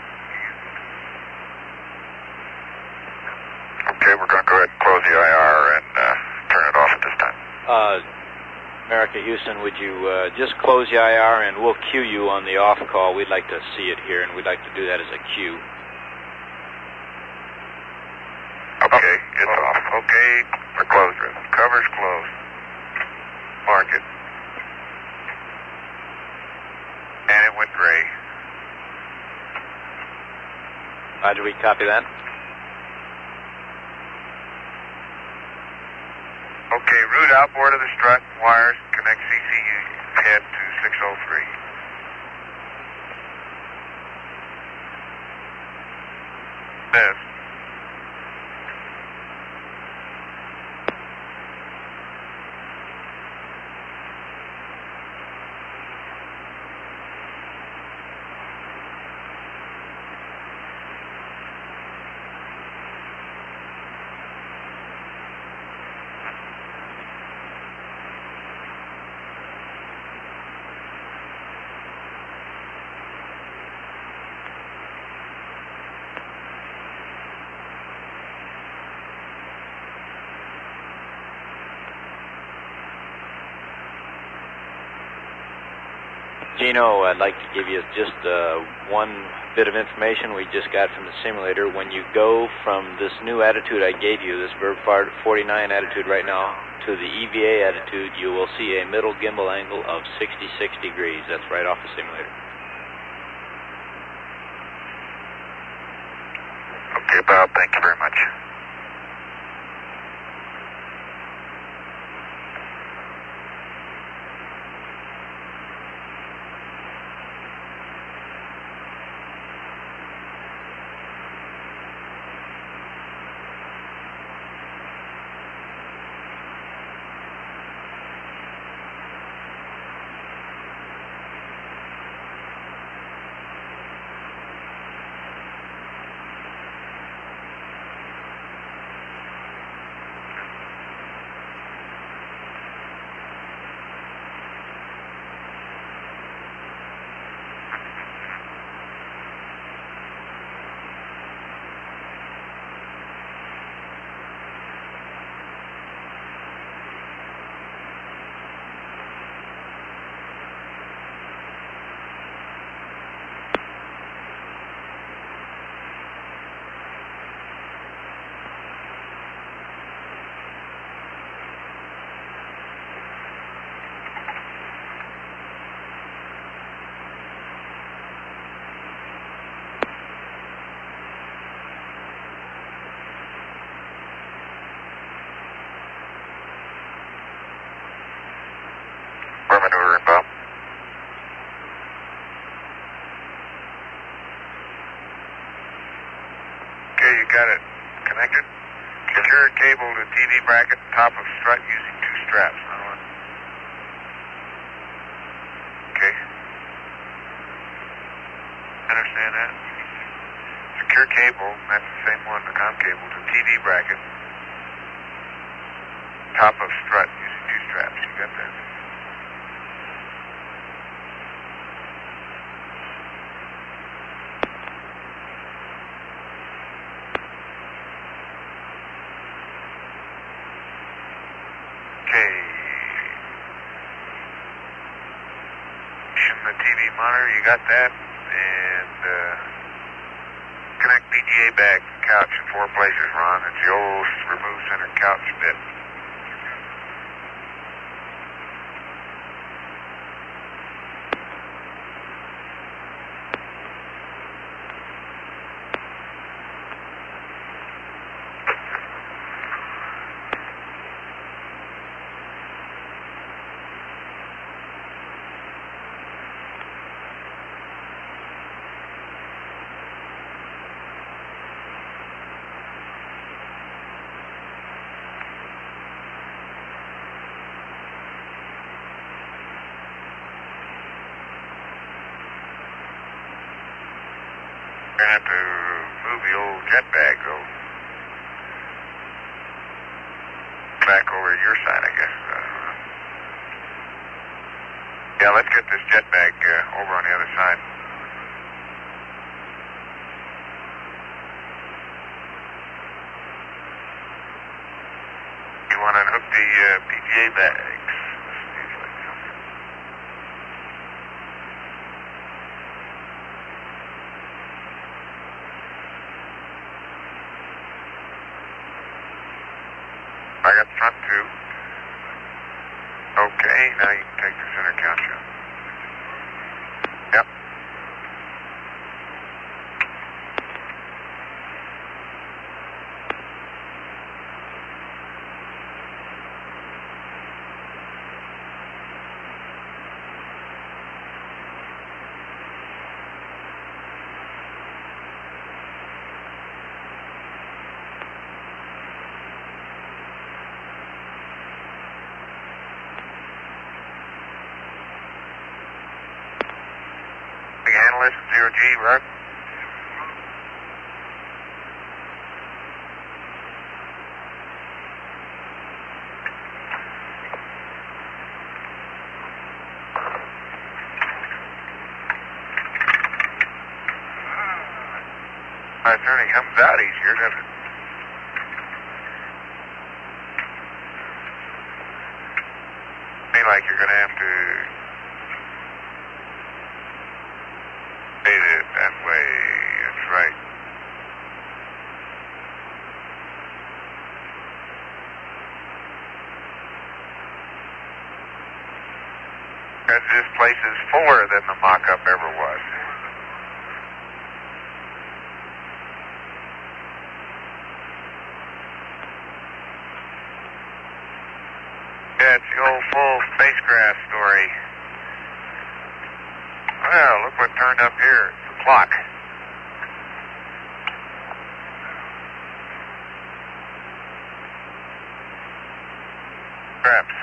Okay, we're going to go ahead and close the IR and turn it off at this time. America, Houston, would you just close the IR and we'll cue you on the off call. We'd like to see it here, and we'd like to do that as a cue. Okay, it's off. Okay, we're closed. Cover's closed. Mark it. And it went gray. Roger, we copy that. Okay, route outboard of the strut, wires, connect CCU head to 603. This. Gino, I'd like to give you just one bit of information we just got from the simulator. When you go from this new attitude I gave you, this Verb 49 attitude right now, to the EVA attitude, you will see a middle gimbal angle of 66 degrees. That's right off the simulator. Okay, Bob, thank you very much. We're maneuvering, Bob. Okay, you got it connected. Secure cable to TV bracket top of strut using 2 straps. Okay. Understand that? Secure cable, that's the same one, the comm cable, to TV bracket top of strut using 2 straps. You got that? The TV monitor, you got that? And connect BGA back couch in 4 places, Ron. It's the old remove center couch bit. going to have to move the old jet bag, though. Back over to your side, I guess. Yeah, let's get this jet bag over on the other side. You want to unhook the PGA bags. I got the front two. Okay, now you can take the center count shot. Yep. Analyst 0G, right? It certainly comes out easier, doesn't it? Seems like you're going to have to it that way. That's right. Because this place is fuller than the mock-up ever was. Yeah, it's the old full spacecraft story. Well, look what turned up here. It's the clock. Perhaps.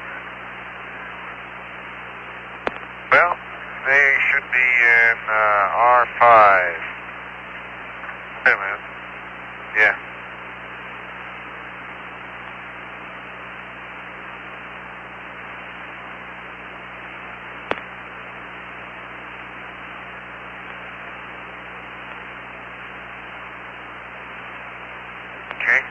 Well, they should be in R5. Wait a minute. Yeah. Okay.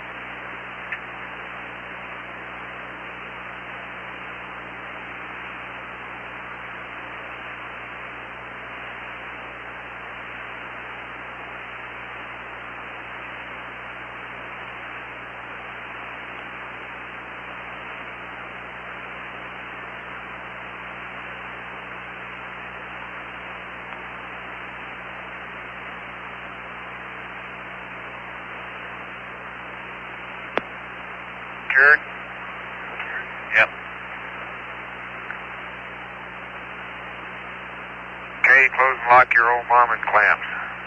Secured? Yep. Okay, close and lock your old Marmon clamps.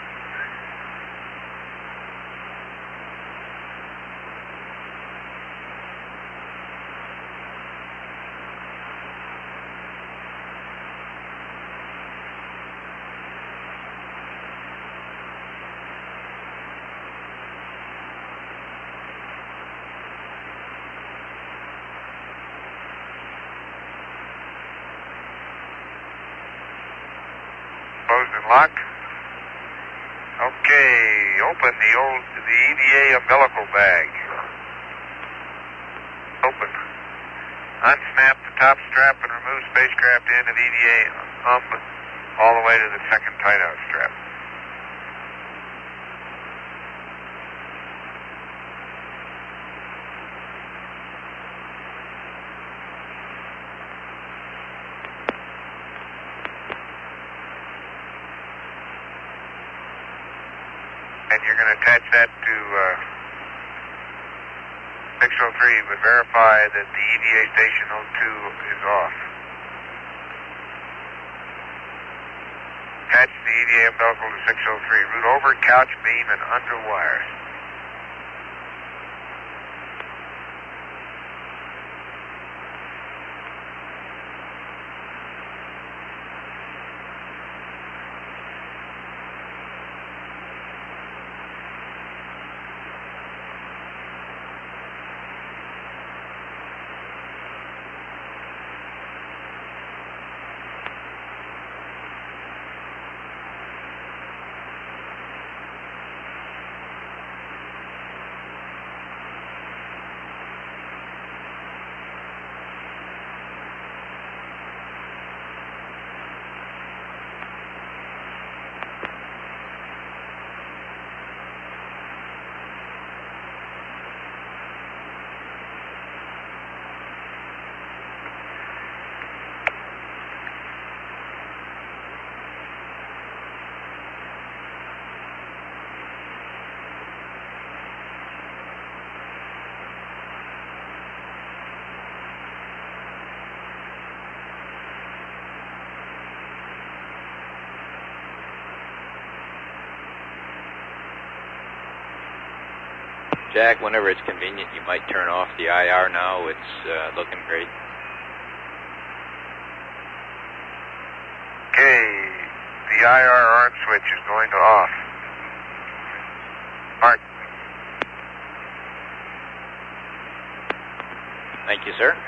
Closed and locked. Okay, open the EVA umbilical bag. Open. Unsnap the top strap and remove spacecraft end of EVA all the way to the second tight-out strap. And you're going to attach that to 603, but verify that the EVA station 02 is off. Attach the EVA umbilical to 603. Route over, couch, beam, and under wires. Jack, whenever it's convenient, you might turn off the IR now. It's looking great. Okay, the IR arm switch is going to off. Mark. Thank you, sir.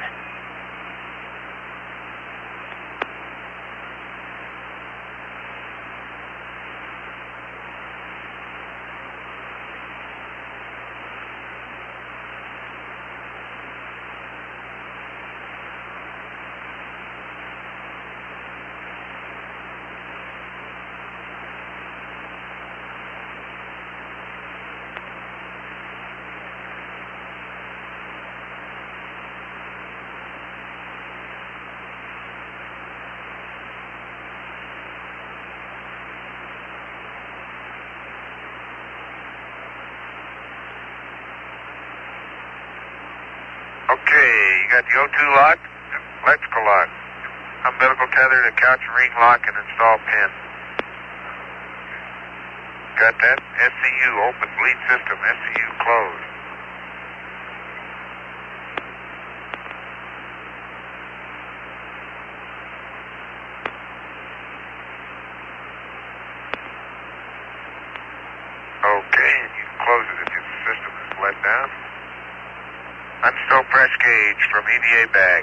Okay, you got the O2 lock, electrical lock, umbilical tether to couch and ring lock and install pin. Got that? SCU, open bleed system, SCU closed. Okay, and you can close it if your system is let down. Unstow press gauge from EVA bag.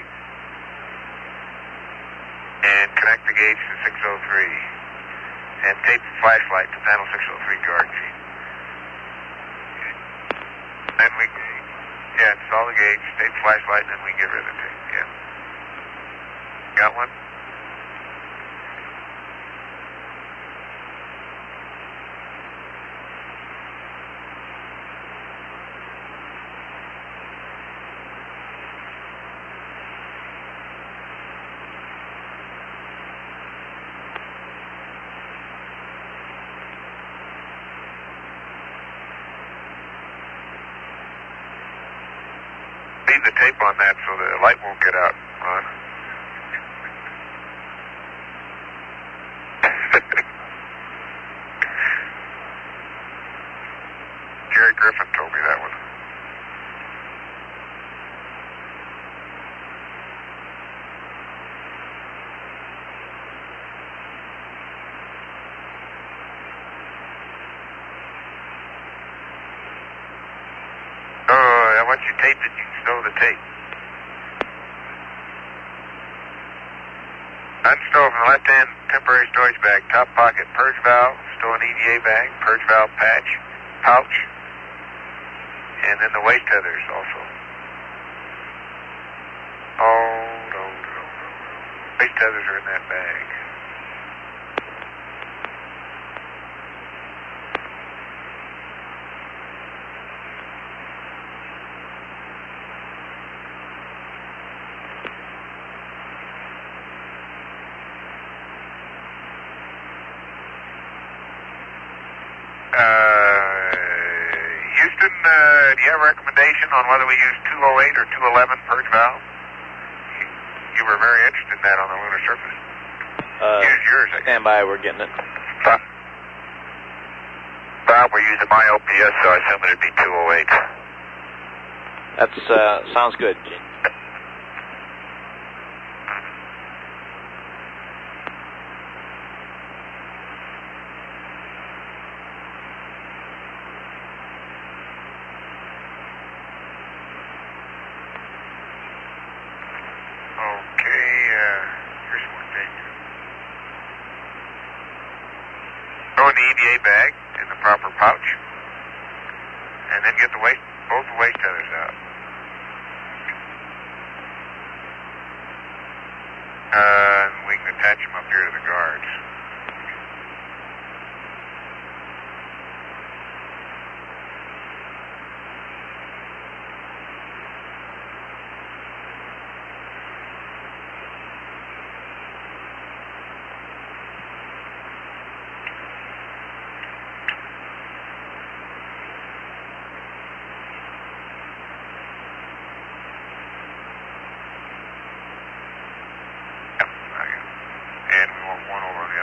And connect the gauge to 603. And tape the flashlight to panel 603 guard sheet. Then we, install the gauge, tape the flashlight, and then we get rid of the tape. Yeah. Got one? Leave the tape on that so the light won't get out, Ron. Jerry Griffin told me that one. Once you tape it, you can stow the tape. Unstow from the left-hand temporary storage bag, top pocket, purge valve, stow an EVA bag, purge valve patch, pouch, and then the waste tethers also. Oh, no. Waste tethers are in that bag. Houston, do you have a recommendation on whether we use 208 or 211 purge valve? You were very interested in that on the lunar surface. Use yours, I guess. Stand by, we're getting it. Bob, we're using my OPS, so I assume it'd be 208. That's, sounds good, Gene. Throw in the EVA bag in the proper pouch, and then get the both the waste tethers out. And we can attach them up here to the guards. And we want one over on the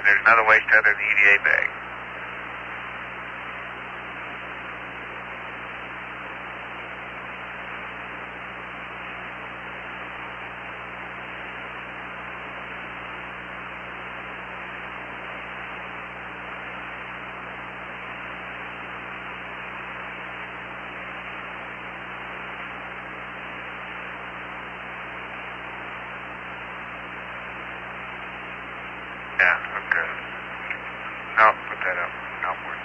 there's another waste tether in the EDA bag. Yeah, okay. No, put that up. Outward.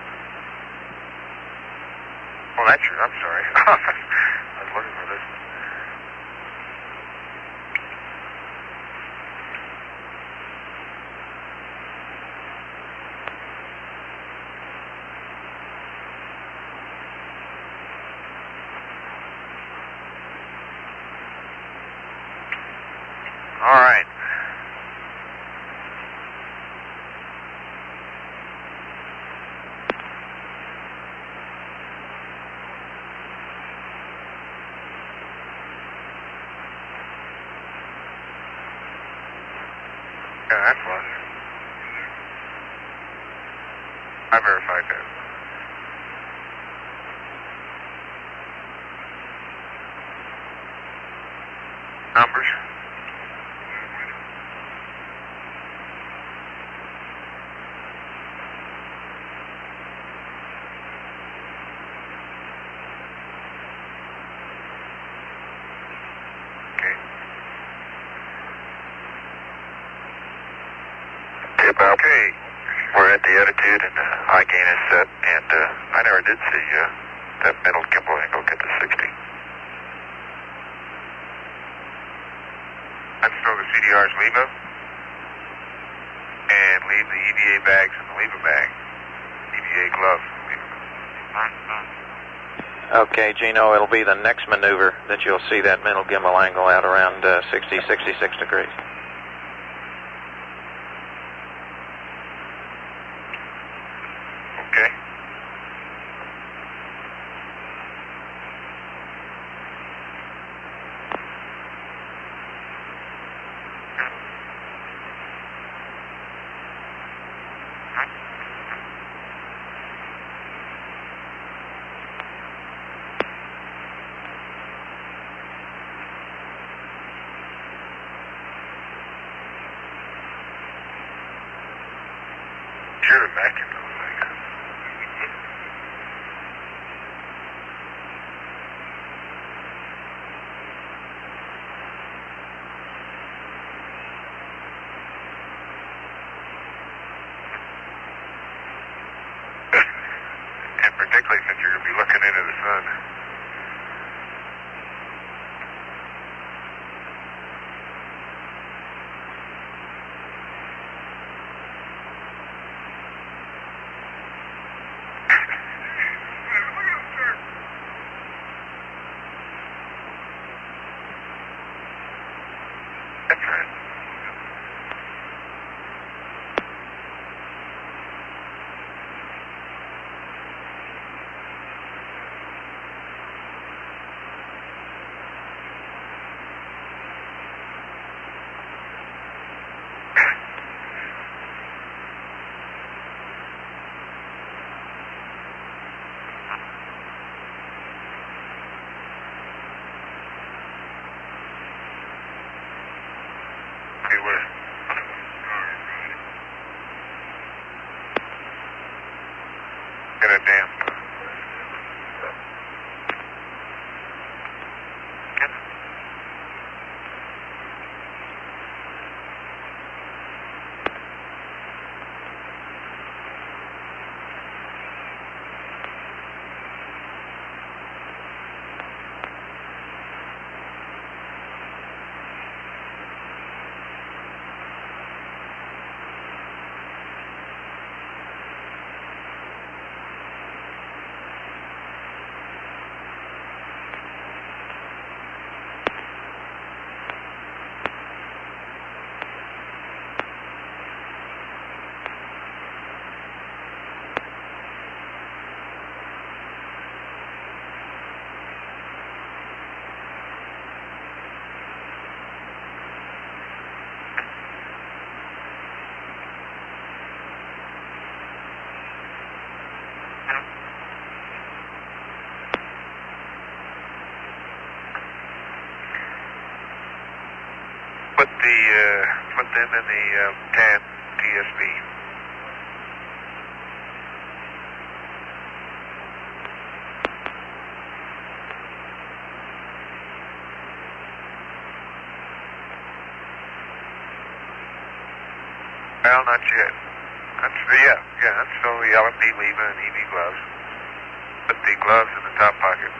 Oh, that's yours. I'm sorry. I was looking for this one. All right. Yeah, that was. I verified that. Numbers. Okay. Okay. We're at the attitude and high gain is set, and I never did see that middle gimbal angle get to 60. Unstow the CDR's lever and leave the EDA bags in the lever bag. EDA gloves in the lever bag. Okay, Gino, it'll be the next maneuver that you'll see that middle gimbal angle out around 60, 66 degrees. Okay. Sure, back in those things. And particularly since you're going to be looking into the sun. That's right. put them in the TAN TSV. Well, not yet. That's still the LMD lever and EV gloves. Put the gloves in the top pocket.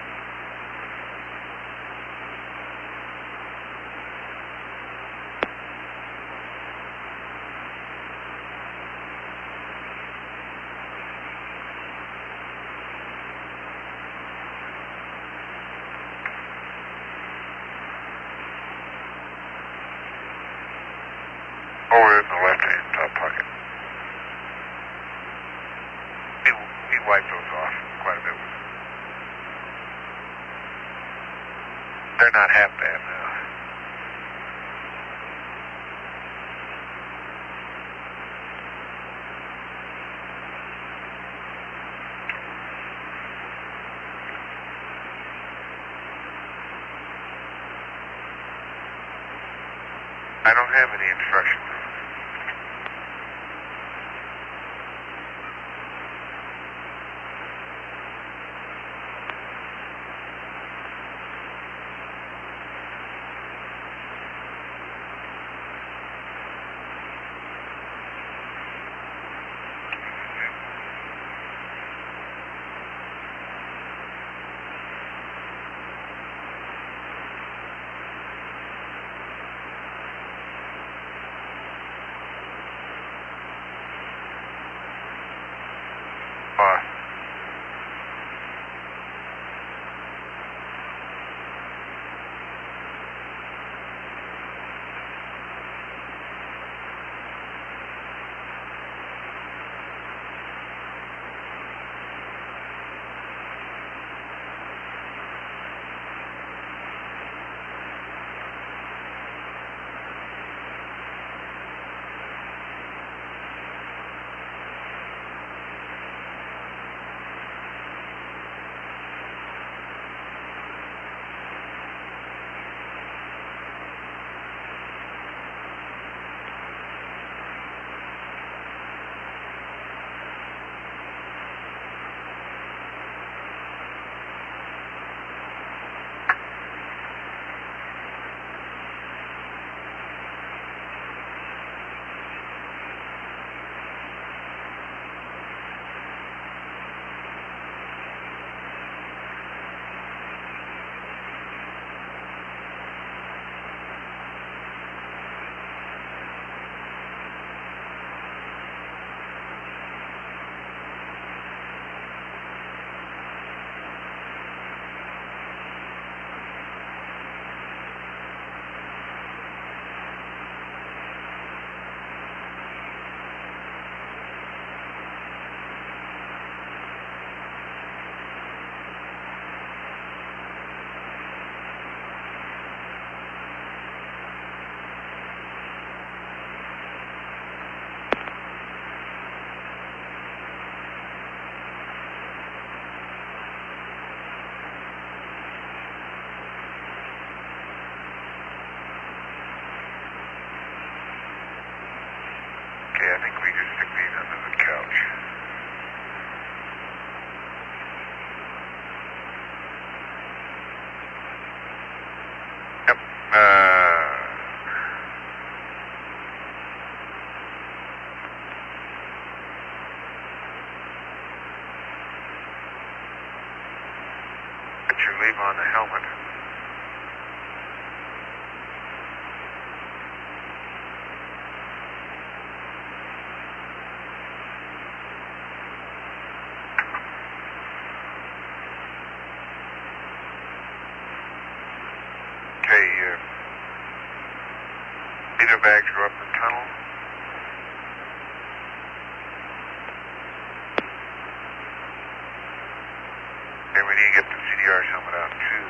Over in the left-hand top pocket. He wiped those off quite a bit. They're not half bad now. I don't have any instructions. I think we just stick these under the couch. Yep. Put your lever on the helmet. Leader bags go up the tunnel. Then we need to get the CDR's helmet out too.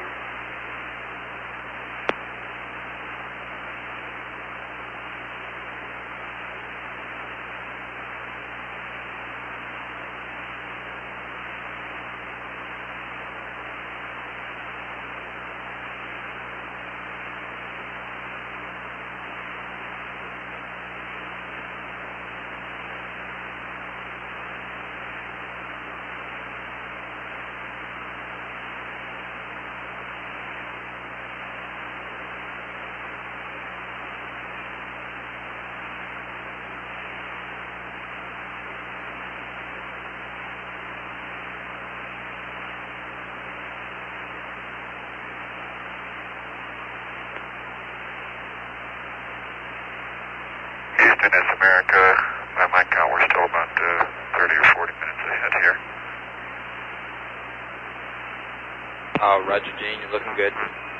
Roger, Gene. You're looking good.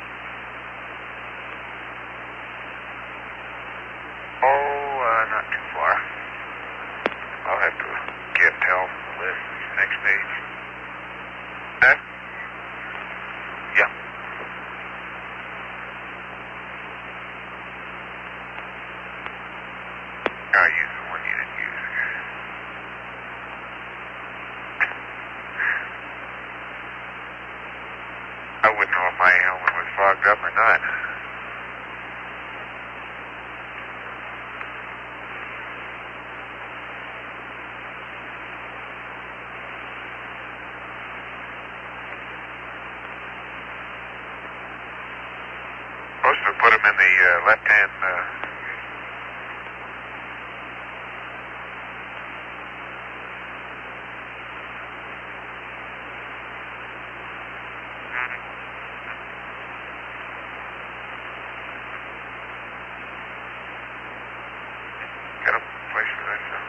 Not too far. I'll have to get tell from the list. Next page. That? Yeah. I'll use the one you didn't use. I wouldn't know if my helmet was fogged up or not. Supposed to put them in the left-hand. Got a place for that stuff.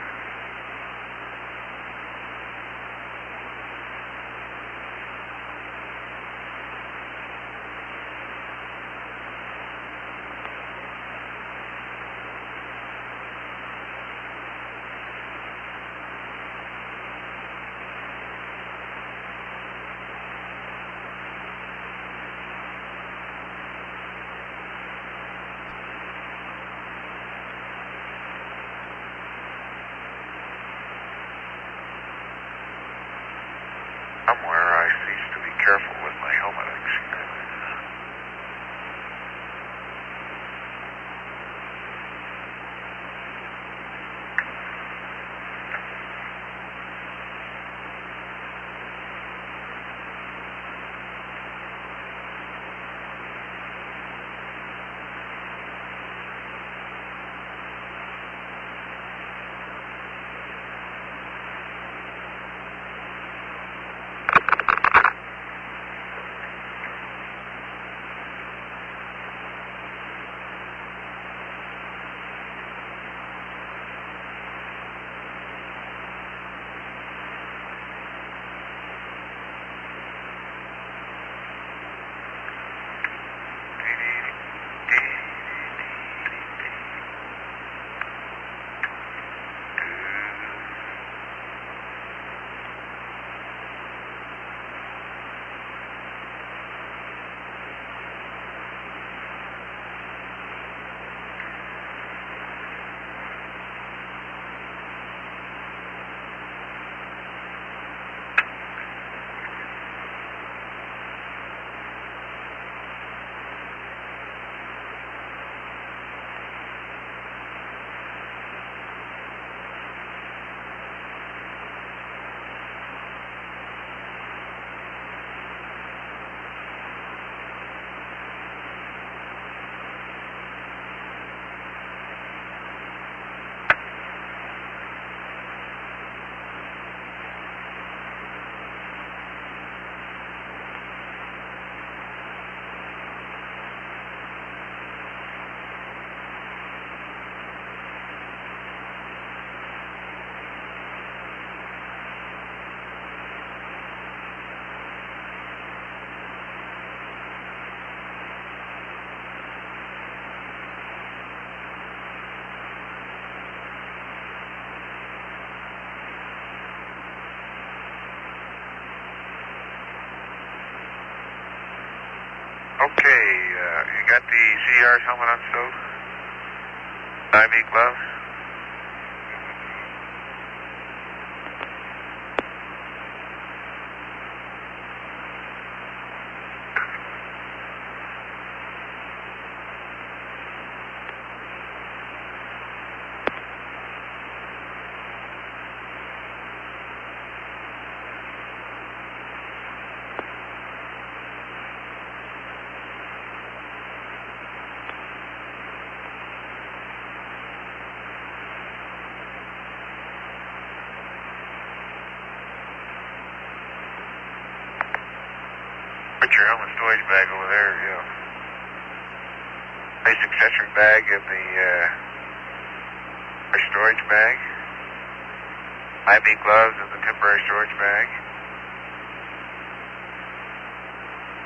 Somewhere I cease to be careful with my helmet. I can see that. Okay, you got the CR's helmet unstowed? Diving gloves? Put your helmet storage bag over there, yeah. Place accessory bag in the storage bag. IV gloves in the temporary storage bag.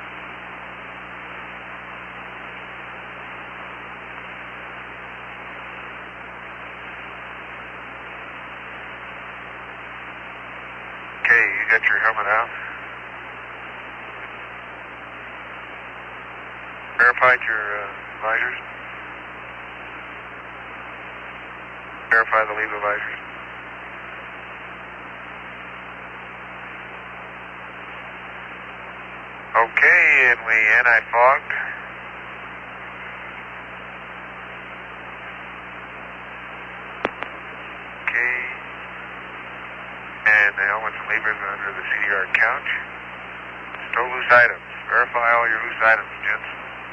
Okay, you got your helmet out? Verified your visors? Verify the lever visors. Okay, and we anti-fogged. Okay. And the helmets and levers are under the CDR couch. Stow loose items. Verify all your loose items, gents.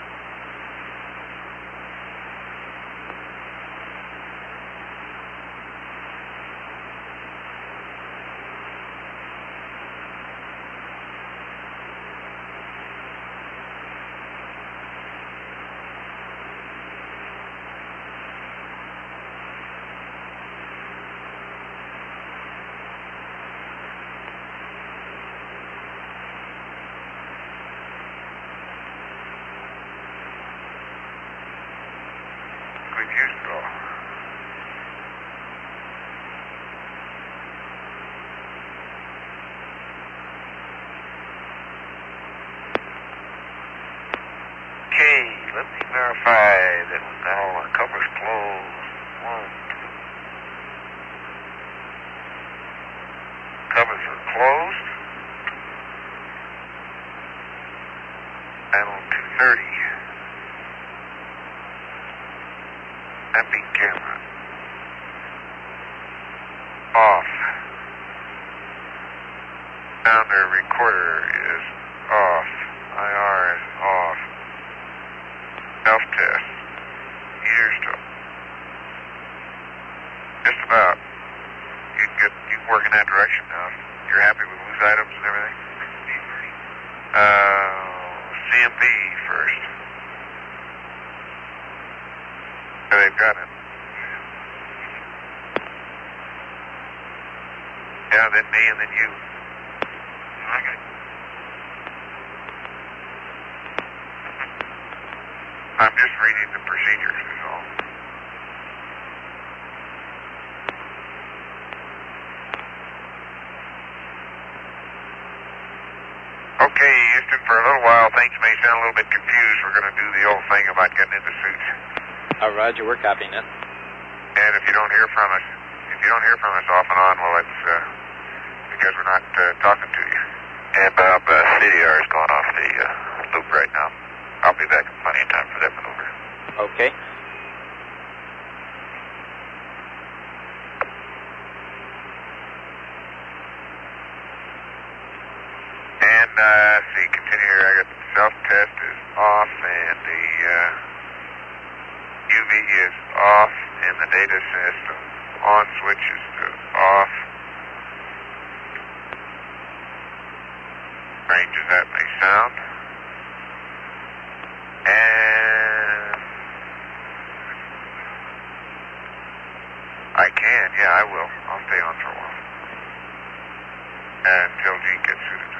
We've used it all. Okay, let me verify that we've got all our covers closed. 1, 2. Covers are closed. Panel 230. Mapping camera. Off. Sounder recorder is off. IR is off. Self-test. Meters to just about. You can work in that direction now. You're happy with loose items and everything? CMP first. They've got it. Yeah, then me and then you. Okay. I'm just reading the procedures, is all. Okay, Houston, for a little while, things may sound a little bit confused. We're going to do the old thing about getting into suits. Roger, we're copying it. And if you don't hear from us off and on, well, it's because we're not talking to you. And Bob, CDR is going off the loop right now. I'll be back in plenty of time for that maneuver. Okay. And see, continue here. I got the self-test is off, and the UV is off, and the data system on switch is off. Strange as that may sound. And I can, yeah, I will. I'll stay on for a while. Until Gene gets suited.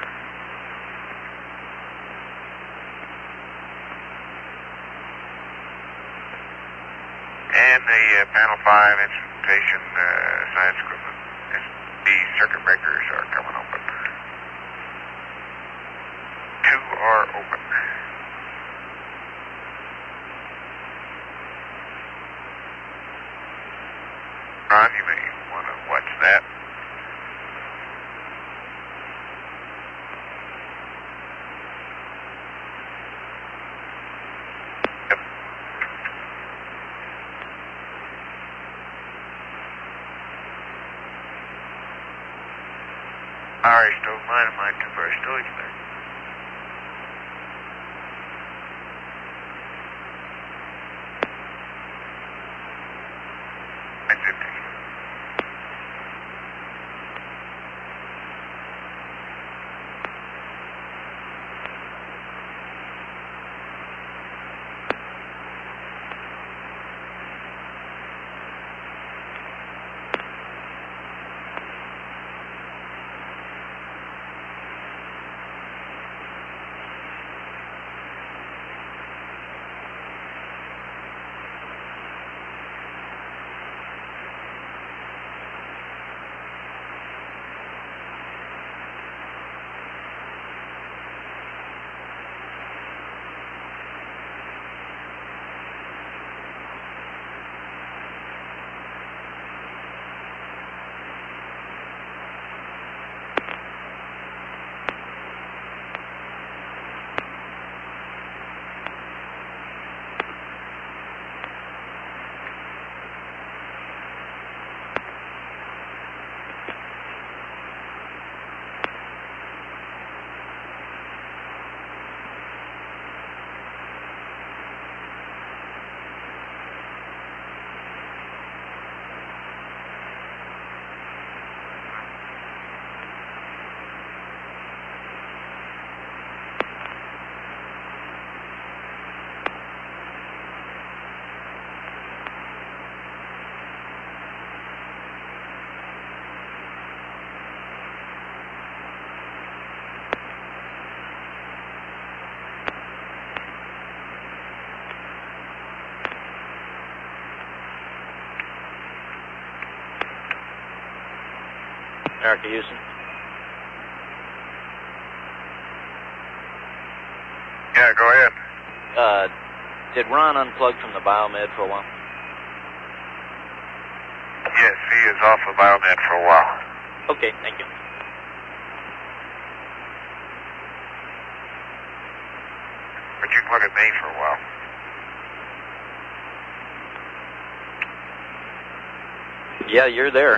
And the panel 5 instrumentation science equipment, the circuit breakers are coming open. 2 are open. Ron, you may want to watch that. Yep. Alright, stove mine and mine too far storage back. America, Houston. Yeah, go ahead. Did Ron unplug from the Biomed for a while? Yes, he is off of Biomed for a while. Okay, thank you. But you can look at me for a while. Yeah, you're there.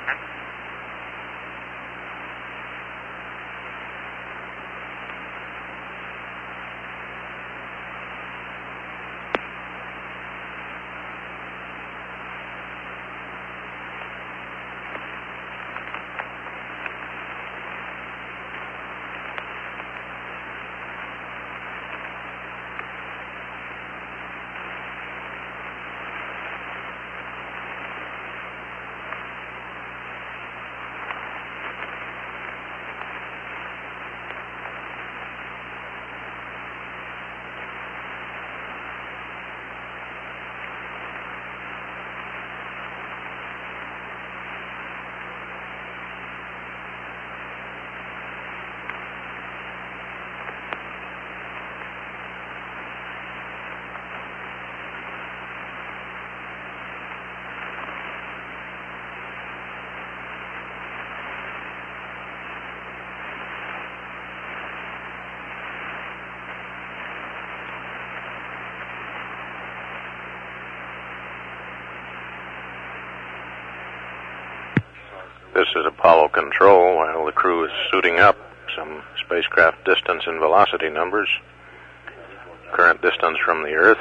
This is Apollo Control while the crew is suiting up. Some spacecraft distance and velocity numbers. Current distance from the Earth,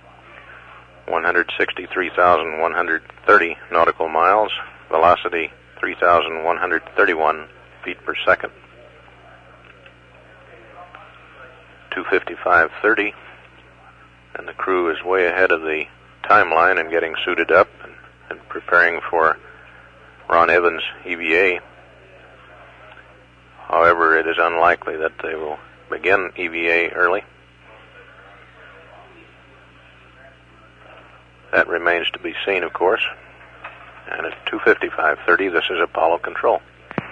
163,130 nautical miles. Velocity, 3,131 feet per second. 2:55:30, and the crew is way ahead of the timeline and getting suited up and preparing for Ron Evans' EVA. However, it is unlikely that they will begin EVA early. That remains to be seen, of course. And at 2:55:30, this is Apollo Control.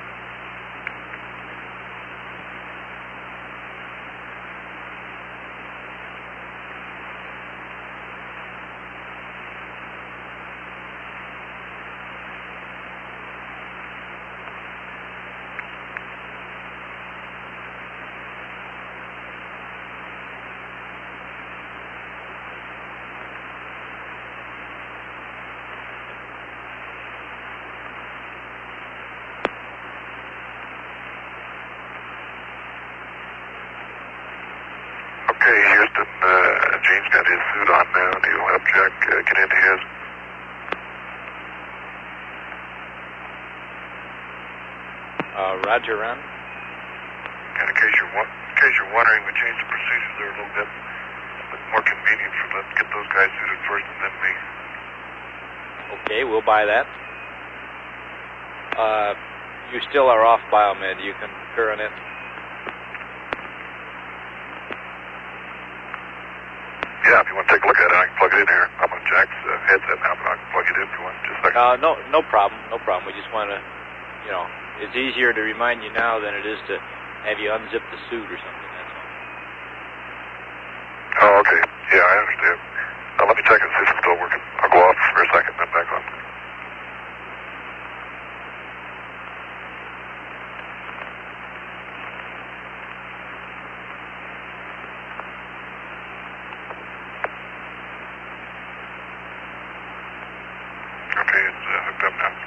Okay, Houston, Gene's got his suit on now, and he'll help Jack get into his. Roger, Ron. And in case you're wondering, we changed the procedures there a little bit. It's more convenient for let's get those guys suited first and then me. Okay, we'll buy that. You still are off Biomed. You can concur on it. Yeah, if you want to take a look at it, I can plug it in here. I'm on Jack's headset now, but I can plug it in if you want. Just a second. No problem. No problem. We just want to, it's easier to remind you now than it is to have you unzip the suit or something. That's all. Oh, okay. Yeah, I understand. Now let me check and see if it's still working. I'll go off for a second, then back on. Okay, it's hooked up now.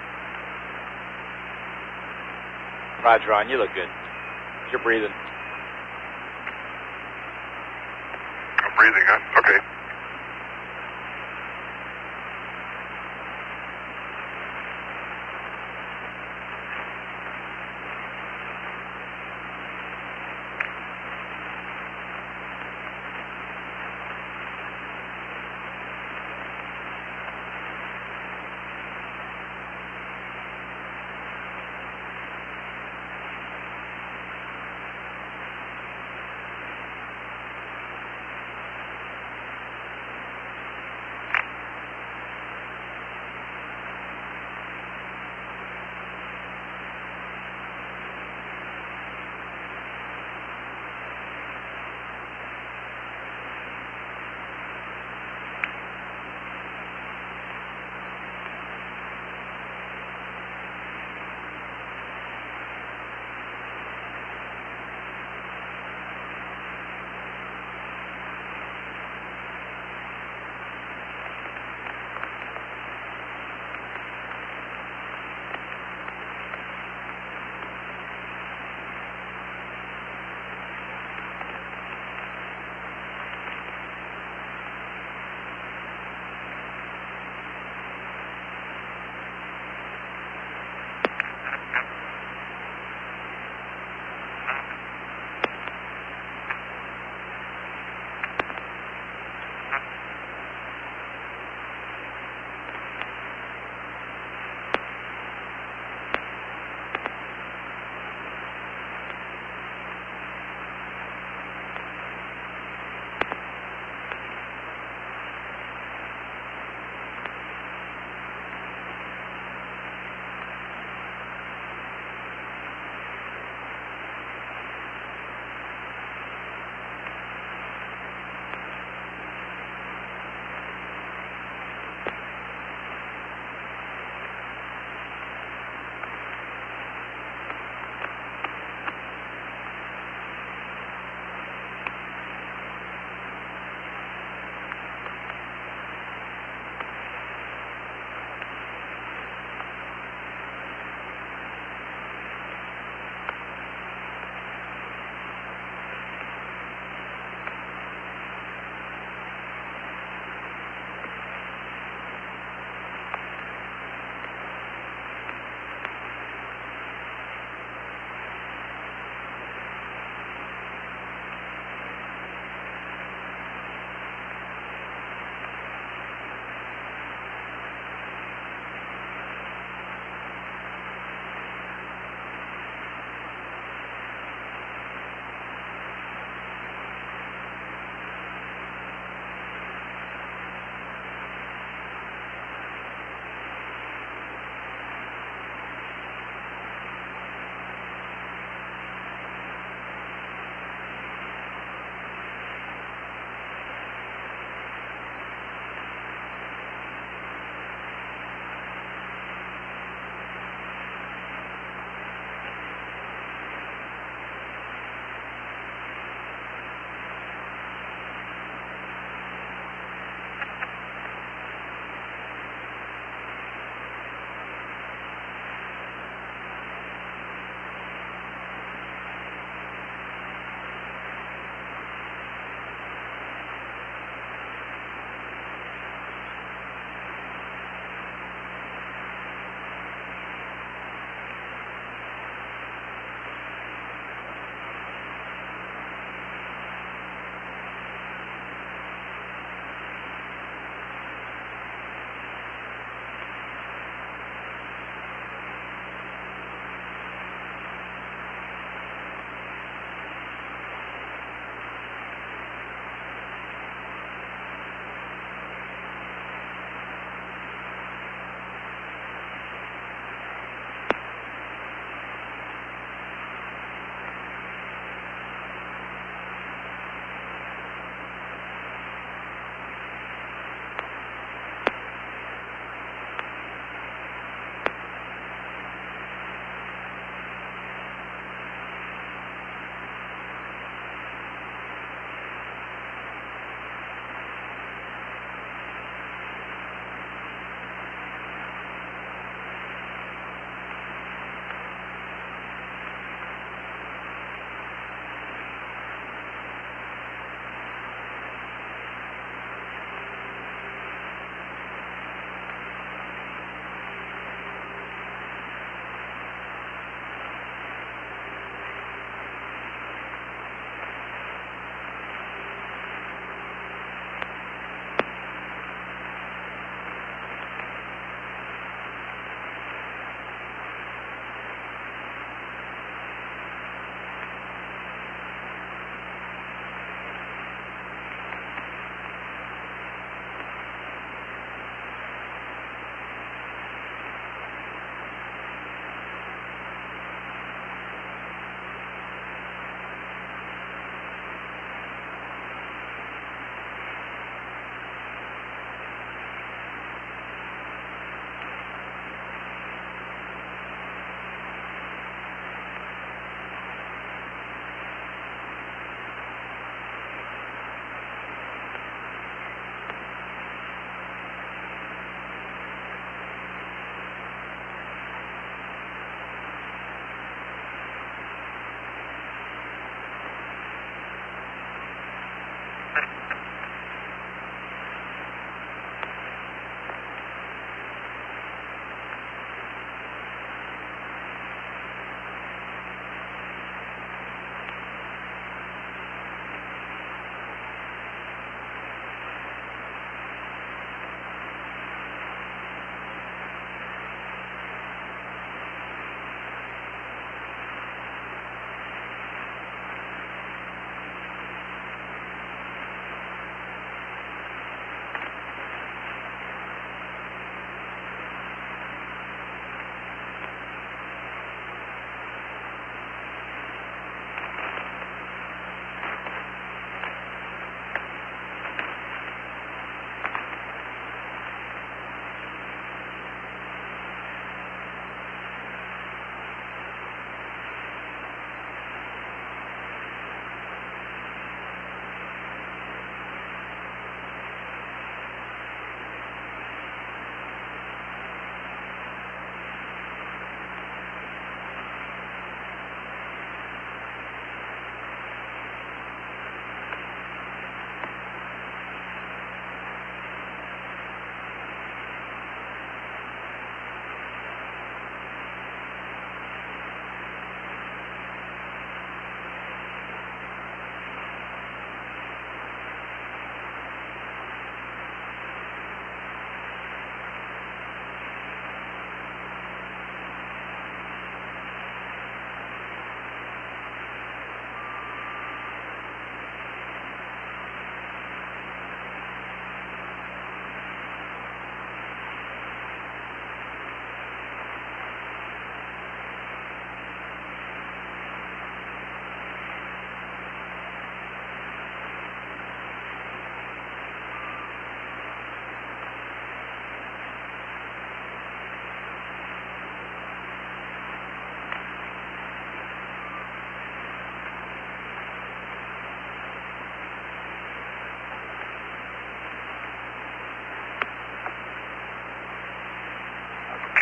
Roger, Ron, you look good. You're breathing. I'm breathing, huh? Okay.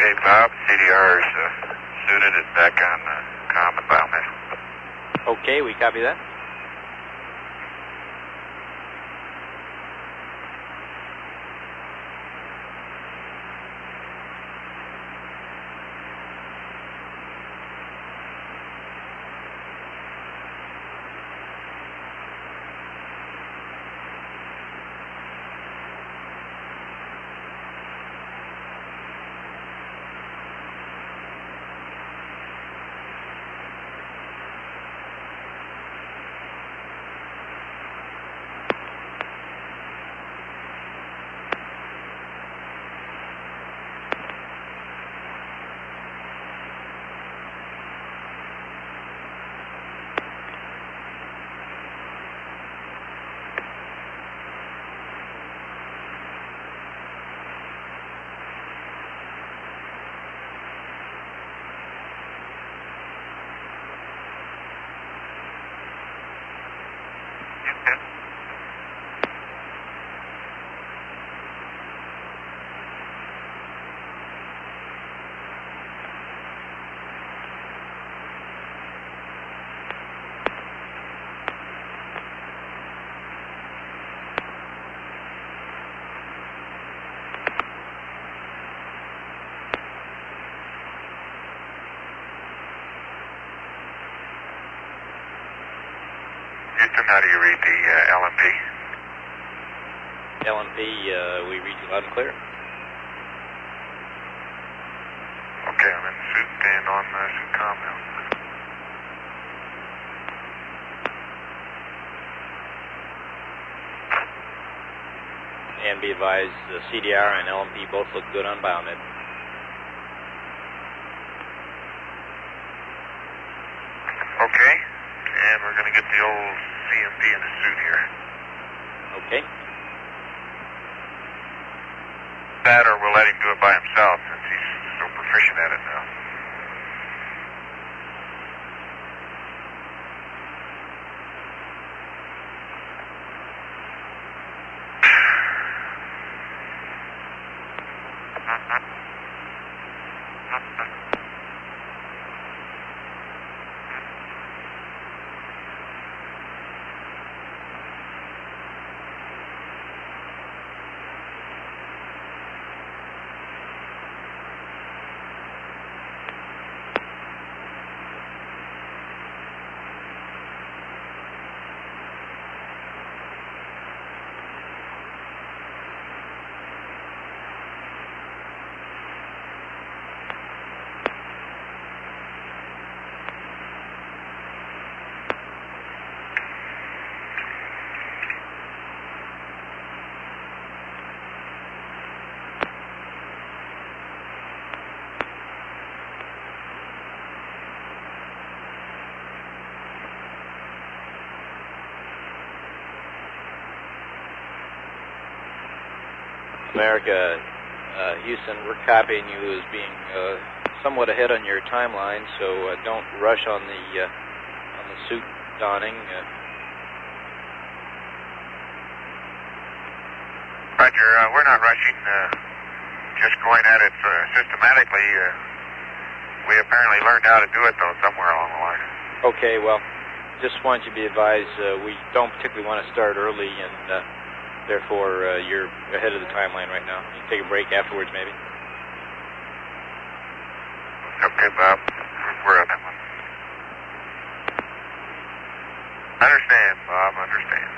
Okay, Bob. CDR is suited and back on comm and biometric. Okay, we copy that. Houston, how do you read the LMP? LMP, we read you loud and clear. Okay, I'm in suit and on suit comm now. And be advised, the CDR and LMP both look good on biomed. Okay, and we're going to get the old CMP in the suit here. Okay. That or we'll let him do it by himself since he's so proficient at it now. America, Houston, we're copying you as being somewhat ahead on your timeline, so don't rush on the suit donning. Roger, we're not rushing, just going at it systematically. We apparently learned how to do it, though, somewhere along the line. Okay, well, just want you to be advised, we don't particularly want to start early, and therefore you're ahead of the timeline right now. You can take a break afterwards, maybe. Okay, Bob. We're on that one. Understand, Bob, understand.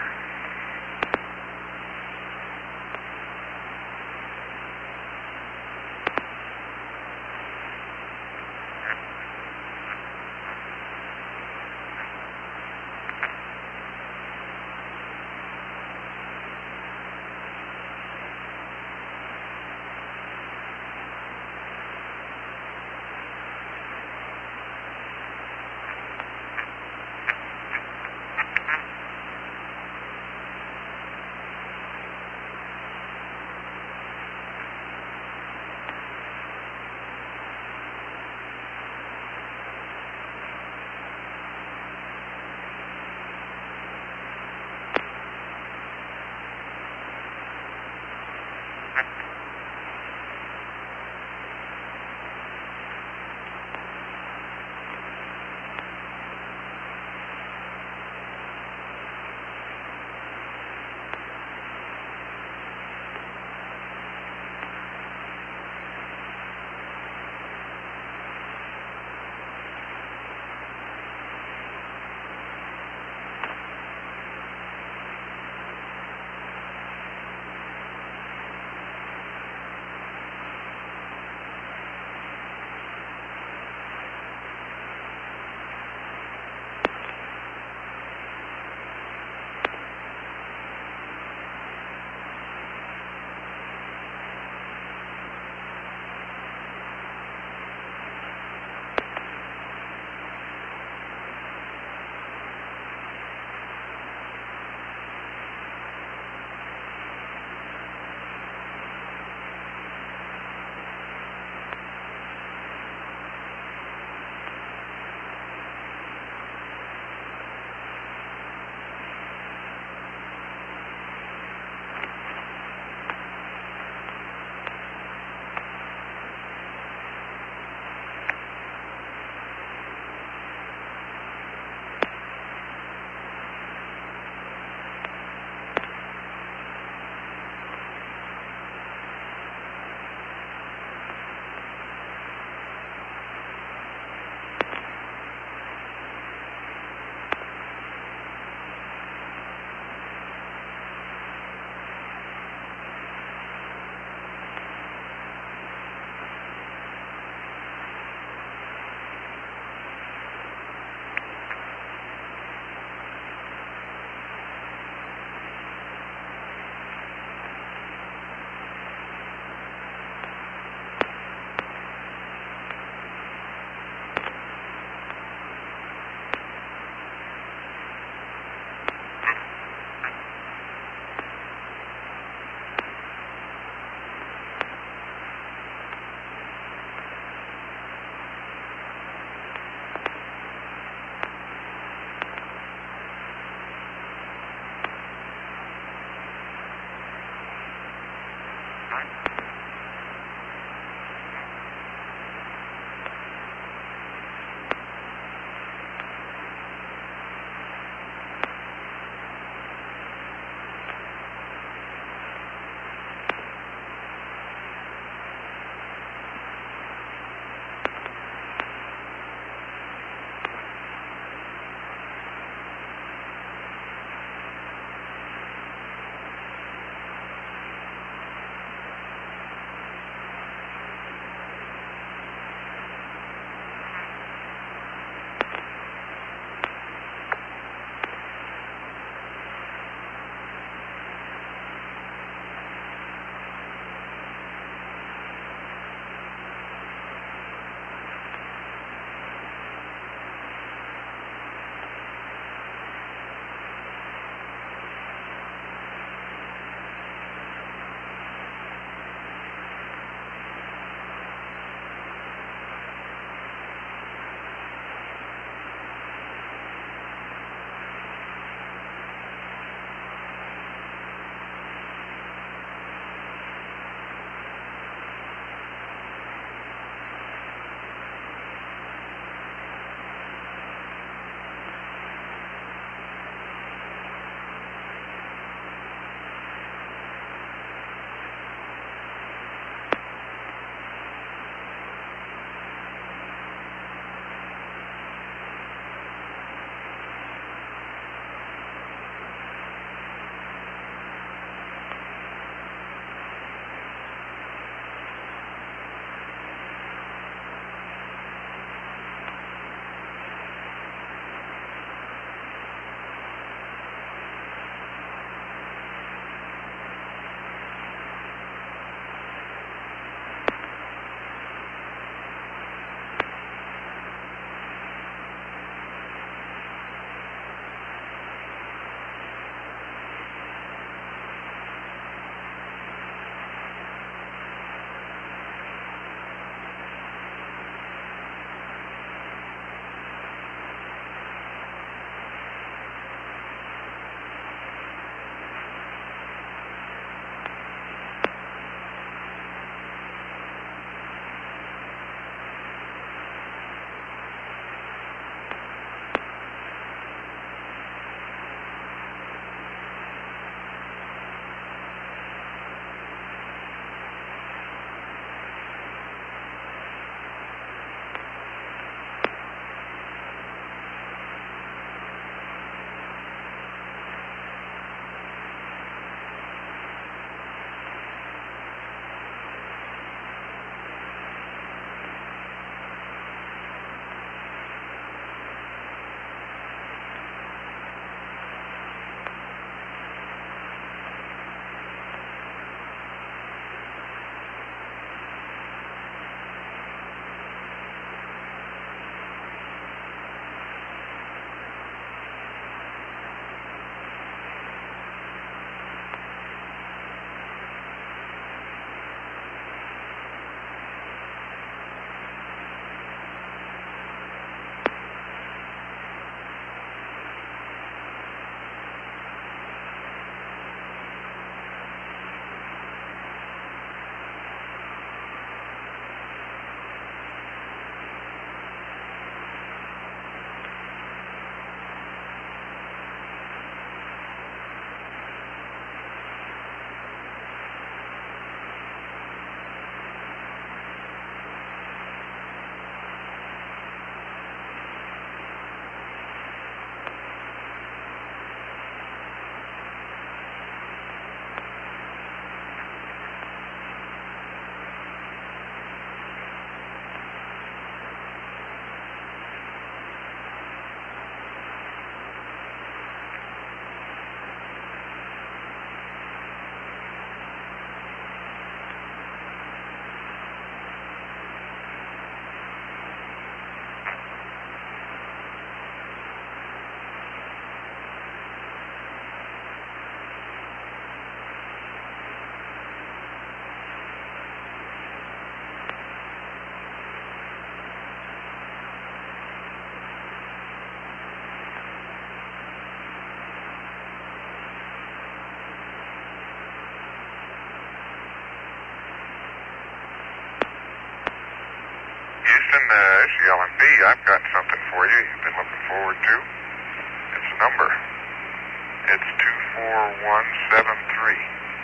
this is LMB. I've got something for you you've been looking forward to. It's a number. It's 24173.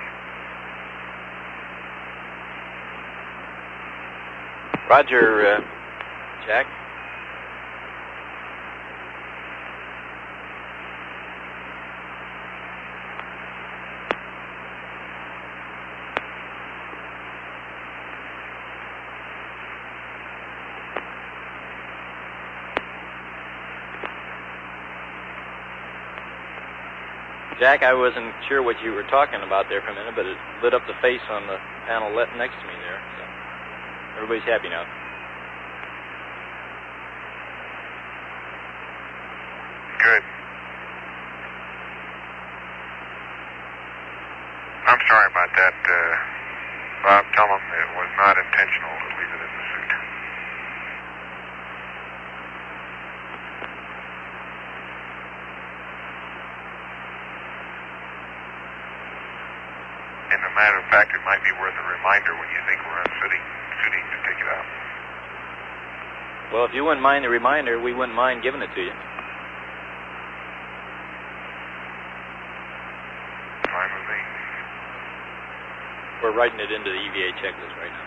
Roger, Jack. Jack, I wasn't sure what you were talking about there for a minute, but it lit up the face on the panel next to me there. So everybody's happy now. Good. I'm sorry about that, Bob. Tell them it was not intentional to leave it in the suit. And a matter of fact, it might be worth a reminder when you think we're unfitting to take it out. Well, if you wouldn't mind the reminder, we wouldn't mind giving it to you. Fine with me. We're writing it into the EVA checklist right now.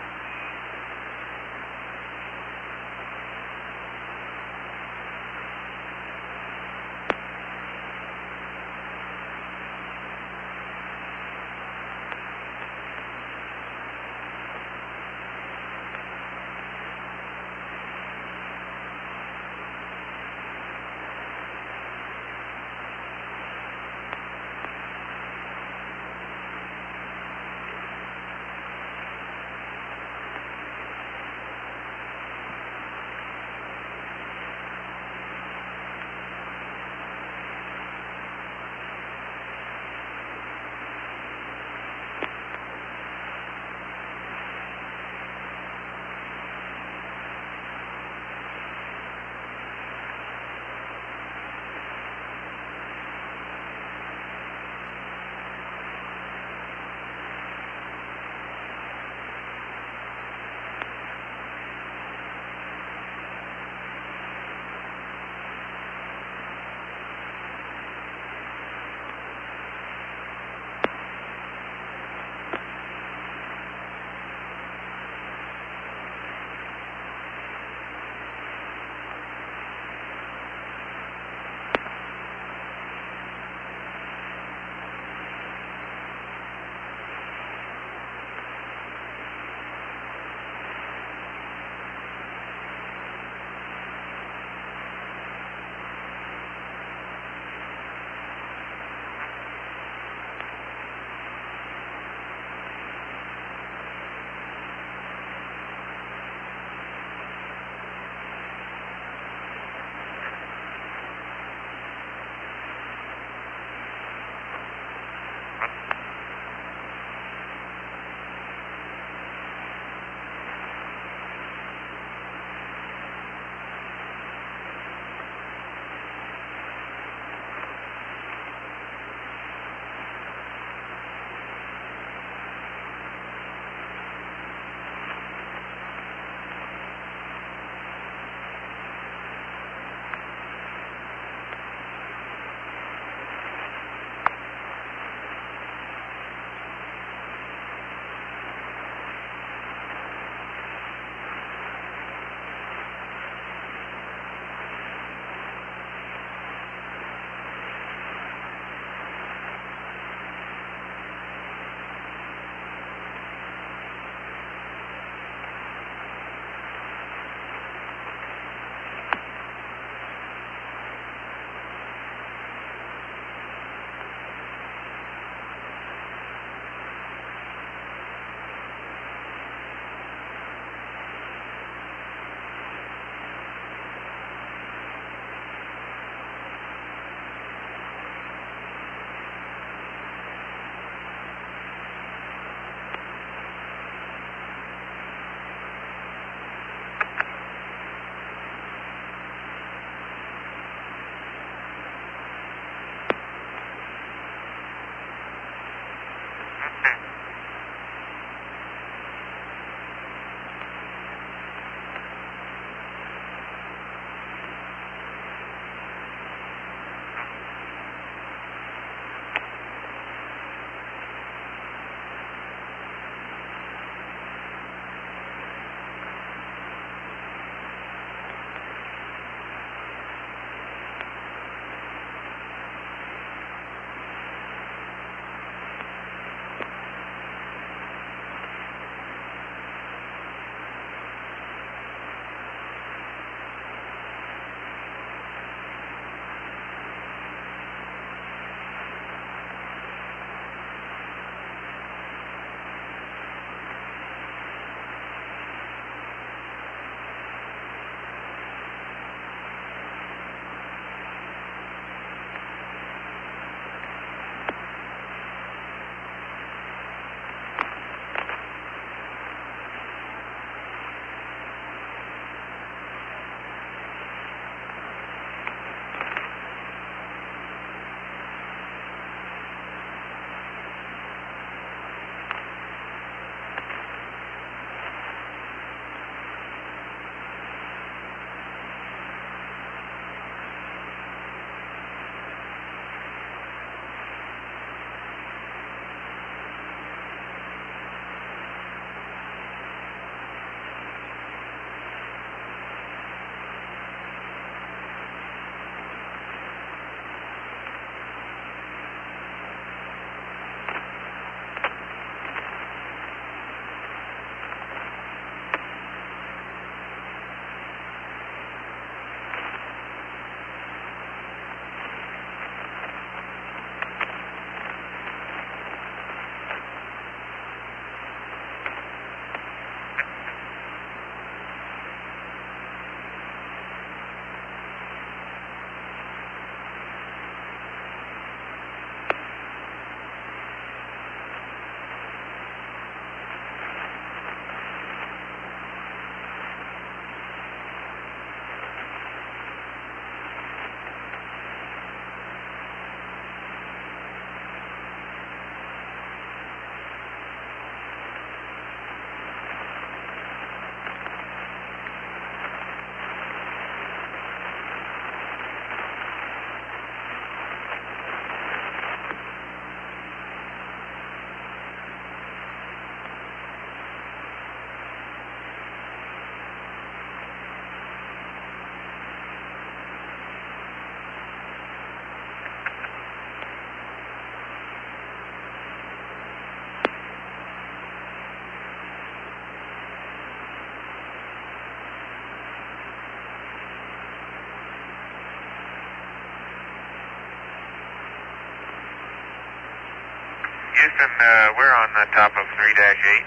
Houston, we're on the top of 3-8.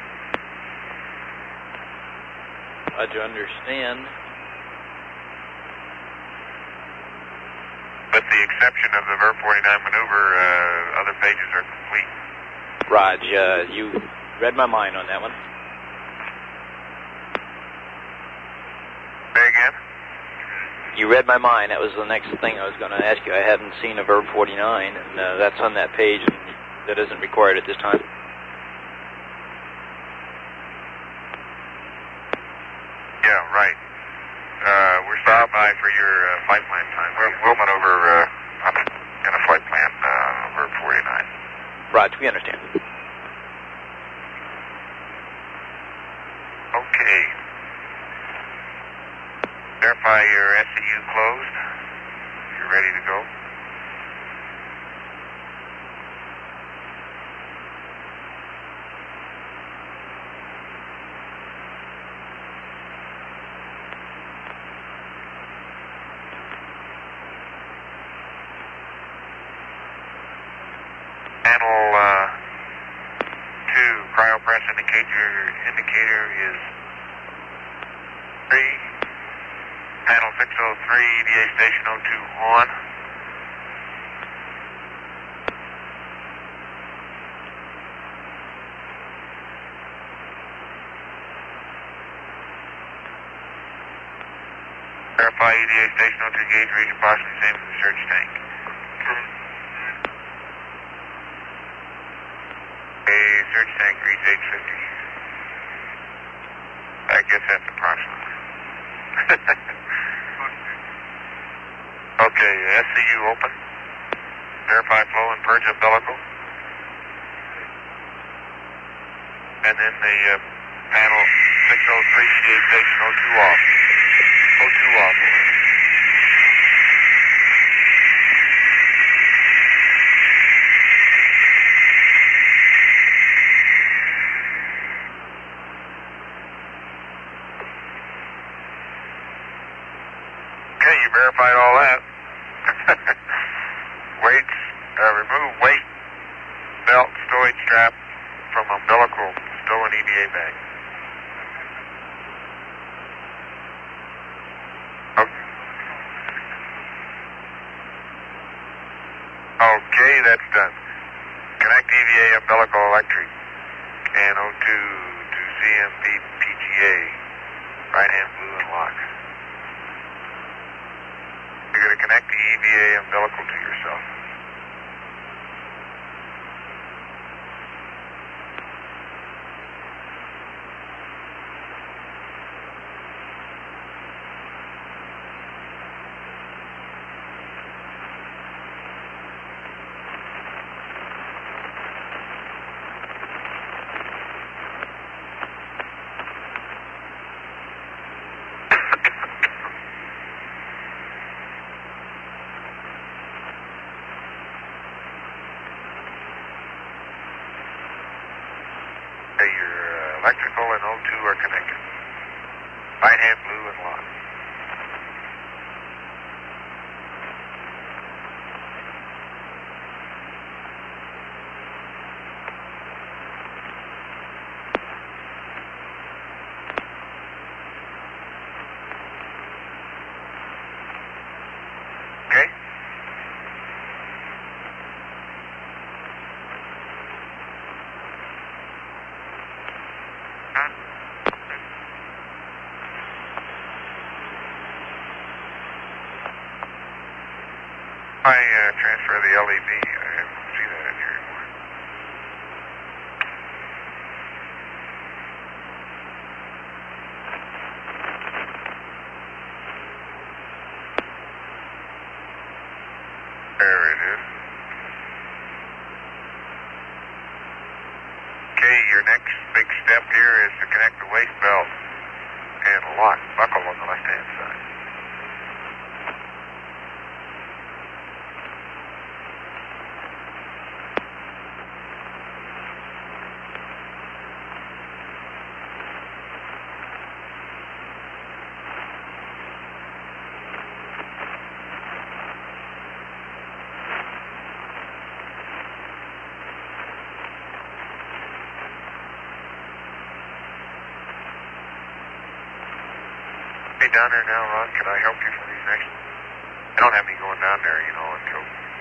Roger, understand. With the exception of the VER 49 maneuver, other pages are complete. Raj, you read my mind on that one. Say again? You read my mind. That was the next thing I was going to ask you. I hadn't seen a VER 49, and that's on that page, and that isn't required at this time. Yeah, right. We're standing by for your flight plan time. We'll maneuver in a flight plan VER 49. Raj, we understand. Okay. Verify your SCU closed. You're ready to go. Panel 2 cryopress indicator is 3. Panel 603 EVA station 02 on. Verify EVA station 02 gauge reading approximately same as the search tank. Search tank reads 850. I guess that's approximately. Okay, SCU open. Verify flow and purge umbilical. And then the panel 603 EVA station 02 off. 02 off. Okay, you verified all that. Weights, remove weight, belt, stowage strap from umbilical, stow an EVA bag. Okay, that's done. Connect EVA umbilical electric and O2 to CMP PGA, right hand blue and lock. You're going to connect the EVA umbilical to yourself. Your electrical and O2 are connected. Right hand blue and lock. Okay? I transfer the LED. I don't see that in here anymore. There it is. Okay, your next big step here is to connect the waist belt and lock buckle on the left-hand side. down there now, Ron? Can I help you for these next? I don't have me going down there, you know, until.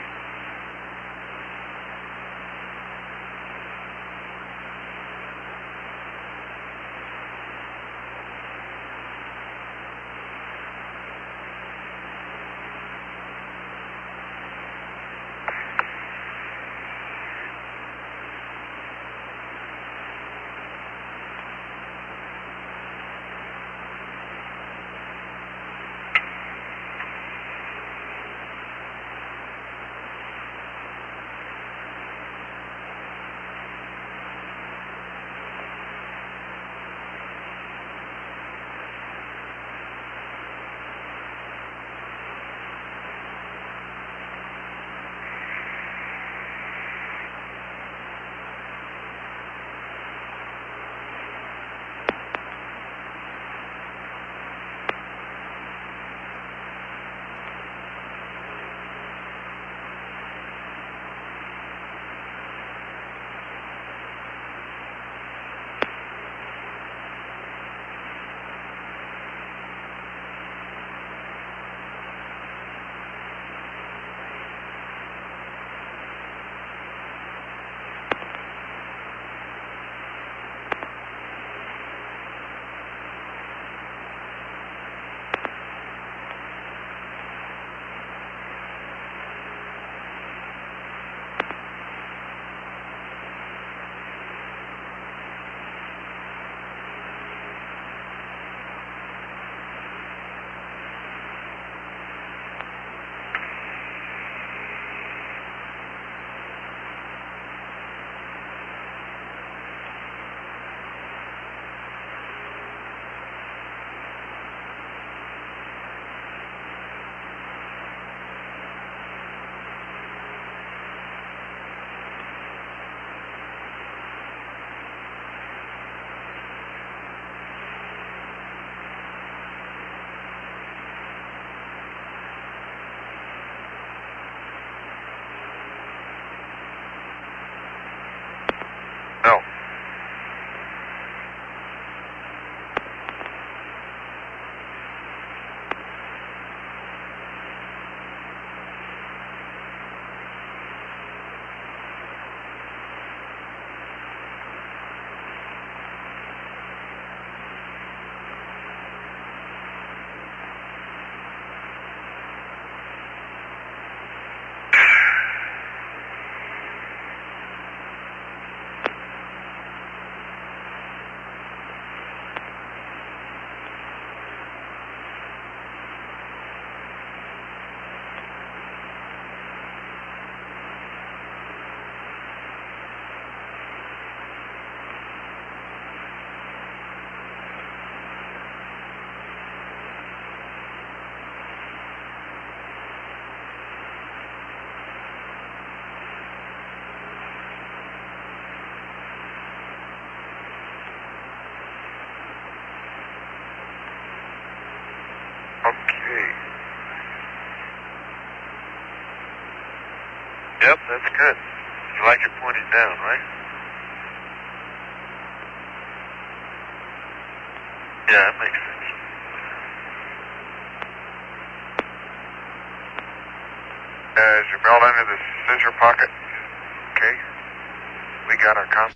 No. Okay. Yep, that's good. You like it pointed down, right? Yeah, that makes sense. Is your belt under the scissor pocket? Okay. We got our compass.